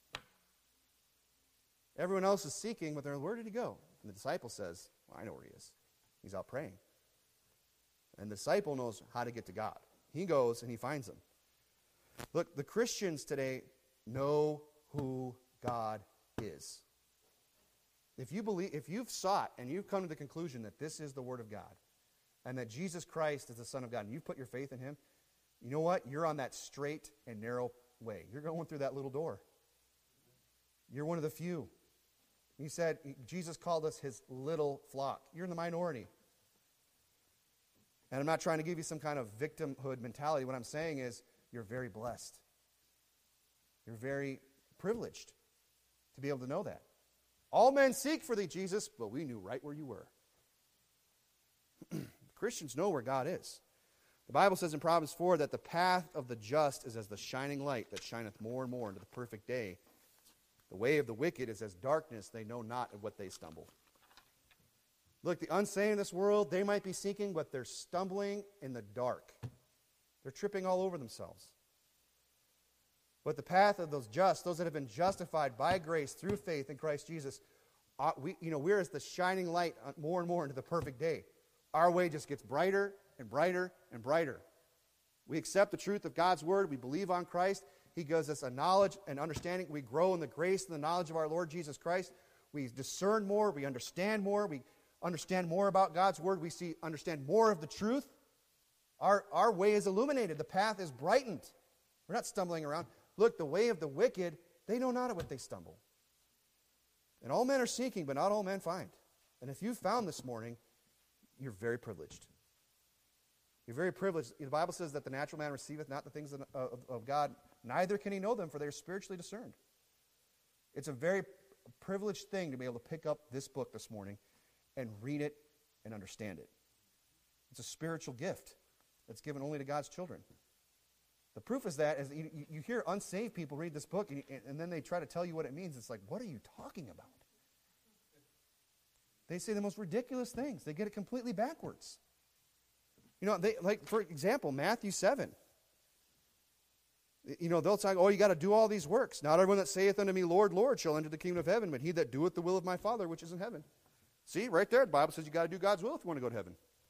Everyone else is seeking, but they're, where did he go? And the disciple says, well, I know where he is. He's out praying. And the disciple knows how to get to God. He goes and he finds him. Look, the Christians today know who God is. If you've sought and you've come to the conclusion that this is the Word of God, and that Jesus Christ is the Son of God, and you've put your faith in him, you know what? You're on that straight and narrow way. You're going through that little door. You're one of the few. He said, Jesus called us his little flock. You're in the minority. And I'm not trying to give you some kind of victimhood mentality. What I'm saying is, you're very blessed. You're very privileged to be able to know that. All men seek for thee, Jesus, but we knew right where you were. Christians know where God is. The Bible says in Proverbs 4 that the path of the just is as the shining light that shineth more and more into the perfect day. The way of the wicked is as darkness, they know not at what they stumble. Look, the unsaved in this world, they might be seeking, but they're stumbling in the dark. They're tripping all over themselves. But the path of those just, those that have been justified by grace through faith in Christ Jesus, we're as the shining light more and more into the perfect day. Our way just gets brighter and brighter and brighter. We accept the truth of God's word. We believe on Christ. He gives us a knowledge and understanding. We grow in the grace and the knowledge of our Lord Jesus Christ. We discern more. We understand more. We understand more about God's word. We understand more of the truth. Our way is illuminated. The path is brightened. We're not stumbling around. Look, the way of the wicked, they know not at what they stumble. And all men are seeking, but not all men find. And if you found this morning, you're very privileged. You're very privileged. The Bible says that the natural man receiveth not the things of God, neither can he know them, for they are spiritually discerned. It's a very privileged thing to be able to pick up this book this morning and read it and understand it. It's a spiritual gift that's given only to God's children. The proof is that you hear unsaved people read this book, and then they try to tell you what it means. It's like, what are you talking about? They say the most ridiculous things. They get it completely backwards. For example, Matthew 7. They'll say, you got to do all these works. Not everyone that saith unto me, Lord, Lord, shall enter the kingdom of heaven, but he that doeth the will of my Father which is in heaven. See, right there, the Bible says you got to do God's will if you want to go to heaven.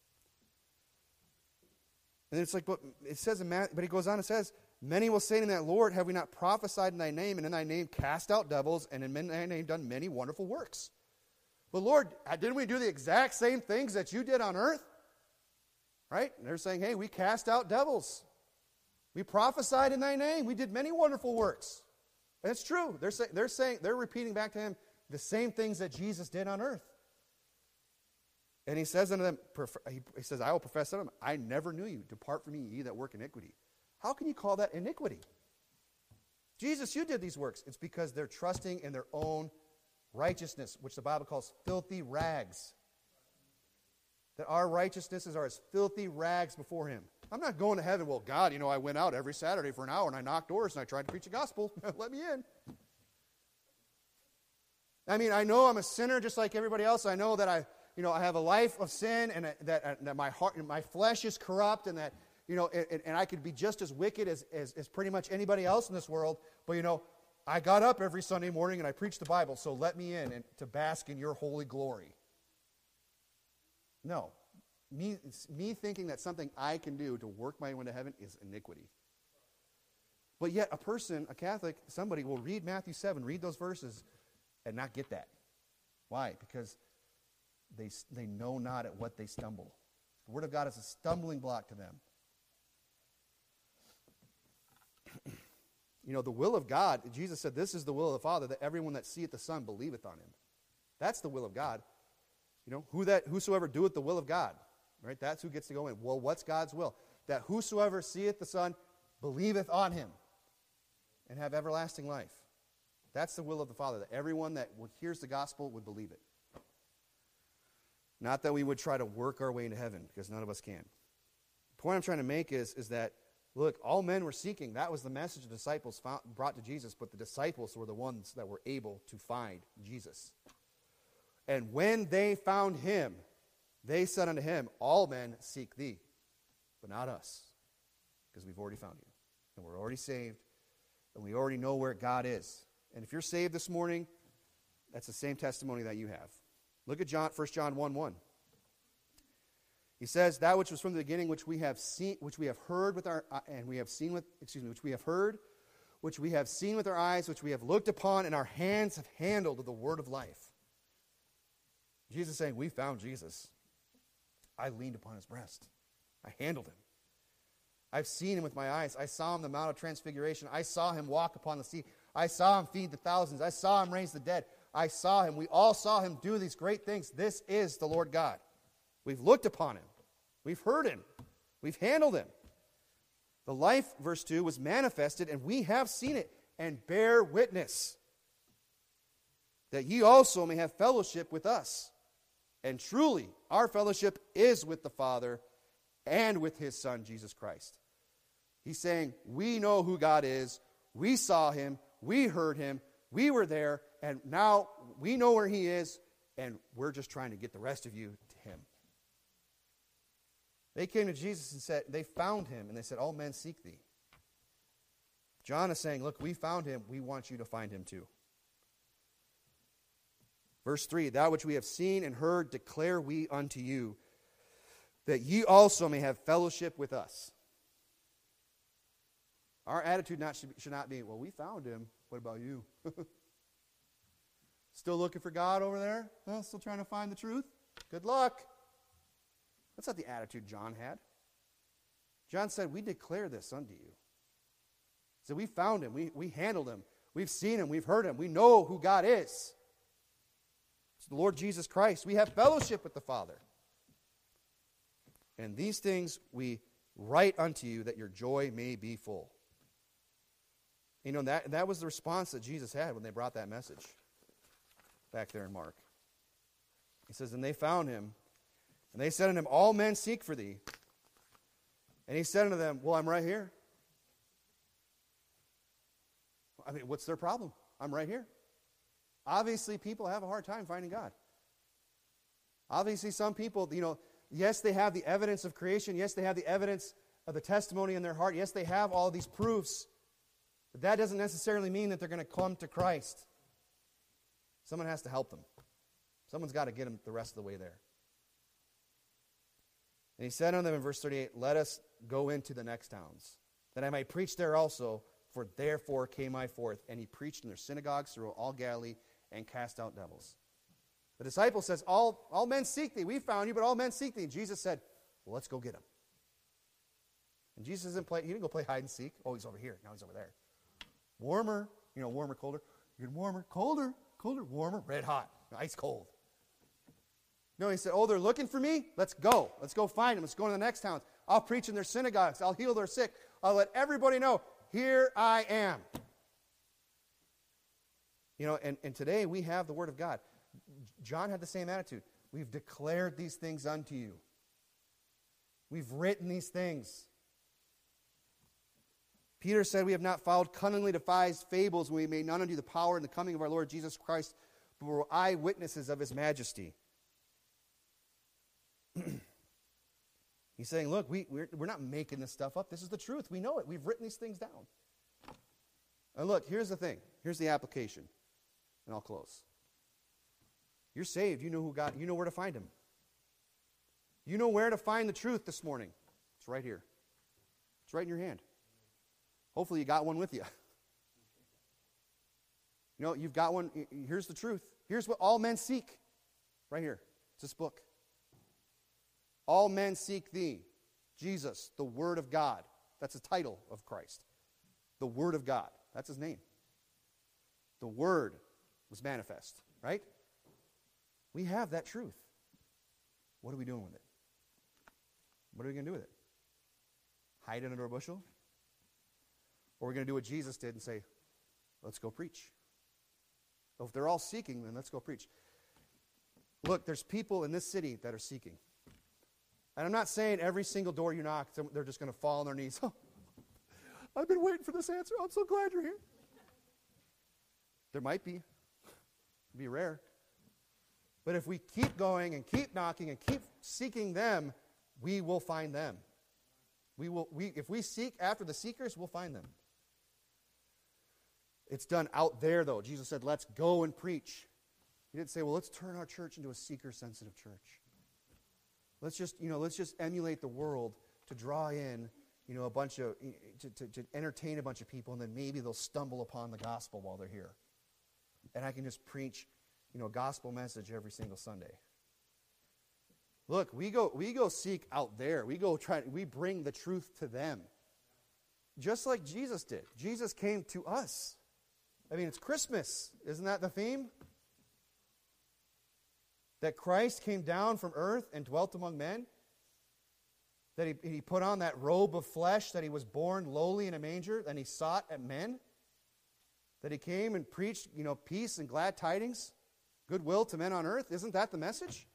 And it's like, but it says in Matthew, but he goes on and says, many will say to that, Lord, have we not prophesied in thy name, and in thy name cast out devils, and in thy name done many wonderful works? But Lord, didn't we do the exact same things that you did on earth? Right? And they're saying, hey, we cast out devils. We prophesied in thy name. We did many wonderful works. And it's true. They're repeating back to him the same things that Jesus did on earth. And he says unto them, he says, I will profess unto them, I never knew you. Depart from me, ye that work iniquity. How can you call that iniquity? Jesus, you did these works. It's because they're trusting in their own righteousness, which the Bible calls filthy rags. That our righteousnesses are as filthy rags before Him. I'm not going to heaven, well, God, I went out every Saturday for an hour and I knocked doors and I tried to preach the gospel. Let me in. I mean, I know I'm a sinner just like everybody else. I know that I have a life of sin and that my heart and my flesh is corrupt and that, and I could be just as wicked as pretty much anybody else in this world. But, I got up every Sunday morning and I preached the Bible, so let me in and to bask in your holy glory. No. Me thinking that something I can do to work my way into heaven is iniquity. But yet a person, a Catholic, somebody will read Matthew 7, read those verses, and not get that. Why? Because they know not at what they stumble. The Word of God is a stumbling block to them. The will of God, Jesus said, this is the will of the Father, that everyone that seeth the Son believeth on Him. That's the will of God. Whosoever doeth the will of God. Right? That's who gets to go in. Well, what's God's will? That whosoever seeth the Son believeth on Him and have everlasting life. That's the will of the Father, that everyone that hears the gospel would believe it. Not that we would try to work our way into heaven, because none of us can. The point I'm trying to make is that, look, all men were seeking. That was the message the disciples brought to Jesus, but the disciples were the ones that were able to find Jesus. And when they found Him, they said unto Him, all men seek Thee, but not us, because we've already found You. And we're already saved, and we already know where God is. And if you're saved this morning, that's the same testimony that you have. Look at 1 John 1:1. He says, that which was from the beginning, which we have seen, which we have heard with our, and we have seen with, which we have heard, which we have seen with our eyes, which we have looked upon, and our hands have handled of the word of life. Jesus is saying, we found Jesus. I leaned upon His breast. I handled Him. I've seen Him with my eyes. I saw Him the Mount of Transfiguration. I saw Him walk upon the sea. I saw Him feed the thousands. I saw Him raise the dead. I saw Him. We all saw Him do these great things. This is the Lord God. We've looked upon Him. We've heard Him. We've handled Him. The life, verse 2, was manifested, and we have seen it, and bear witness, that ye also may have fellowship with us. And truly, our fellowship is with the Father and with His Son, Jesus Christ. He's saying, we know who God is. We saw Him. We heard Him. We were there. And now we know where He is. And we're just trying to get the rest of you to Him. They came to Jesus and said, they found Him. And they said, all men seek Thee. John is saying, look, we found Him. We want you to find Him too. Verse 3, that which we have seen and heard declare we unto you, that ye also may have fellowship with us. Our attitude should not be, well, we found Him. What about you? Still looking for God over there? Well, still trying to find the truth? Good luck. That's not the attitude John had. John said, we declare this unto you. He said, we found Him. We handled Him. We've seen Him. We've heard Him. We know who God is. It's the Lord Jesus Christ. We have fellowship with the Father. And these things we write unto you, that your joy may be full. That was the response that Jesus had when they brought that message back there in Mark. He says, and they found Him, and they said unto Him, all men seek for Thee. And He said unto them, well, I'm right here. I mean, what's their problem? I'm right here. Obviously, people have a hard time finding God. Obviously, some people, yes, they have the evidence of creation. Yes, they have the evidence of the testimony in their heart. Yes, they have all these proofs. But that doesn't necessarily mean that they're going to come to Christ. Someone has to help them. Someone's got to get them the rest of the way there. And He said unto them in verse 38, let us go into the next towns, that I might preach there also, for therefore came I forth. And He preached in their synagogues through all Galilee, and cast out devils. The disciple says, all men seek Thee. We found You, but all men seek Thee. And Jesus said, well, let's go get Him. And Jesus He didn't go play hide and seek. Oh, He's over here. Now He's over there. Warmer, warmer, colder. You're warmer, colder, warmer, red hot, ice cold. No, He said, oh, they're looking for Me? Let's go. Let's go find them. Let's go to the next towns. I'll preach in their synagogues. I'll heal their sick. I'll let everybody know, here I am. You know, and today we have the Word of God. John had the same attitude. We've declared these things unto you. We've written these things. Peter said, we have not followed cunningly devised fables when we made known unto you the power and the coming of our Lord Jesus Christ, but were eyewitnesses of his majesty. He's saying, look, we're not making this stuff up. This is the truth. We know it. We've written these things down. And look, here's the thing. Here's the application. And I'll close. You're saved. You know who God, you know where to find him. You know where to find the truth this morning. It's right here. It's right in your hand. Hopefully you got one with you. You know, you've got one. Here's the truth. Here's what all men seek. Right here. It's this book. All men seek thee, Jesus, the Word of God. That's the title of Christ. The Word of God. That's his name. The Word was manifest, right? We have that truth. What are we doing with it? What are we going to do with it? Hide it under a bushel? Or are we going to do what Jesus did and say, let's go preach? Well, if they're all seeking, then let's go preach. Look, there's people in this city that are seeking. And I'm not saying every single door you knock, they're just going to fall on their knees. Oh, I've been waiting for this answer. I'm so glad you're here. There might be. It'd be rare. But if we keep going and keep knocking and keep seeking them, we will find them. If we seek after the seekers, we'll find them. It's done out there, though. Jesus said, let's go and preach. He didn't say, well, let's turn our church into a seeker-sensitive church. Let's just emulate the world to draw in, a bunch of, to entertain a bunch of people, and then maybe they'll stumble upon the gospel while they're here. And I can just preach, a gospel message every single Sunday. Look, we go seek out there. We bring the truth to them. Just like Jesus did. Jesus came to us. I mean, it's Christmas. Isn't that the theme? That Christ came down from earth and dwelt among men. That he put on that robe of flesh, that he was born lowly in a manger, and he sought at men. That he came and preached, peace and glad tidings, goodwill to men on earth. Isn't that the message?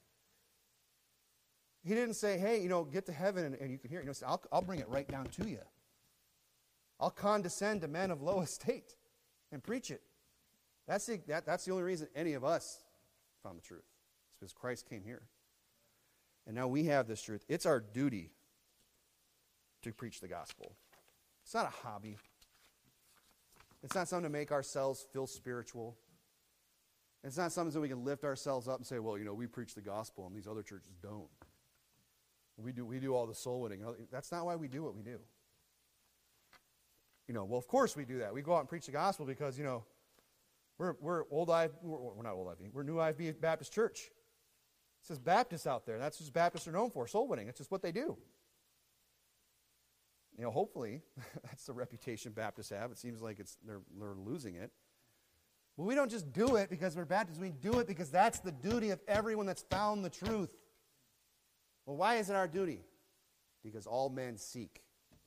He didn't say, hey, get to heaven and you can hear it. Say, I'll bring it right down to you. I'll condescend to men of low estate and preach it. That's the only reason any of us found the truth. It's because Christ came here. And now we have this truth. It's our duty to preach the gospel. It's not a hobby. It's not something to make ourselves feel spiritual. It's not something that we can lift ourselves up and say, well, we preach the gospel and these other churches don't. We do all the soul winning. That's not why we do what we do. Well, of course we do that. We go out and preach the gospel because, we're not Old IV. We're New IV Baptist Church. It says Baptists out there. That's what Baptists are known for, soul winning. It's just what they do. Hopefully, that's the reputation Baptists have. It seems like they're losing it. But we don't just do it because we're Baptists. We do it because that's the duty of everyone that's found the truth. Well, why is it our duty? Because all men seek.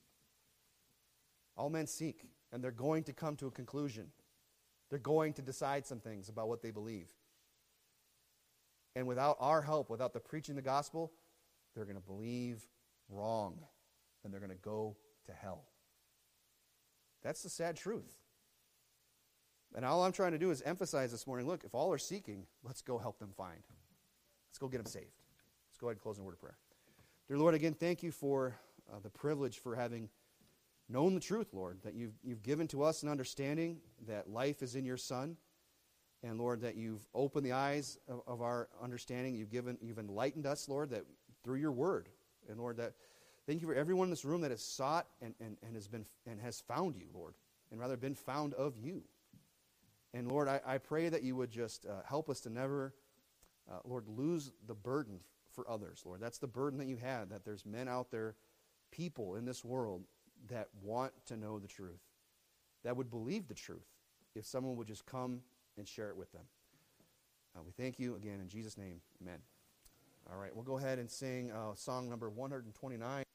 All men seek, and they're going to come to a conclusion. They're going to decide some things about what they believe. And without our help, without the preaching the gospel, they're going to believe wrong, and they're going to go to hell. That's the sad truth. And all I'm trying to do is emphasize this morning, look, if all are seeking, let's go help them find. Let's go get them saved. Let's go ahead and close in a word of prayer. Dear Lord, again, thank you for the privilege for having known the truth, Lord, that you've given to us an understanding that life is in your Son. And, Lord, that you've opened the eyes of our understanding. You've enlightened us, Lord, that through your word. And, Lord, that thank you for everyone in this room that has sought and has found you, Lord, and rather been found of you. And, Lord, I pray that you would just help us to never, Lord, lose the burden for others, Lord. That's the burden that you had, that there's men out there, people in this world that want to know the truth, that would believe the truth if someone would just come and share it with them. We thank you again in Jesus' name. Amen. All right, we'll go ahead and sing song number 129.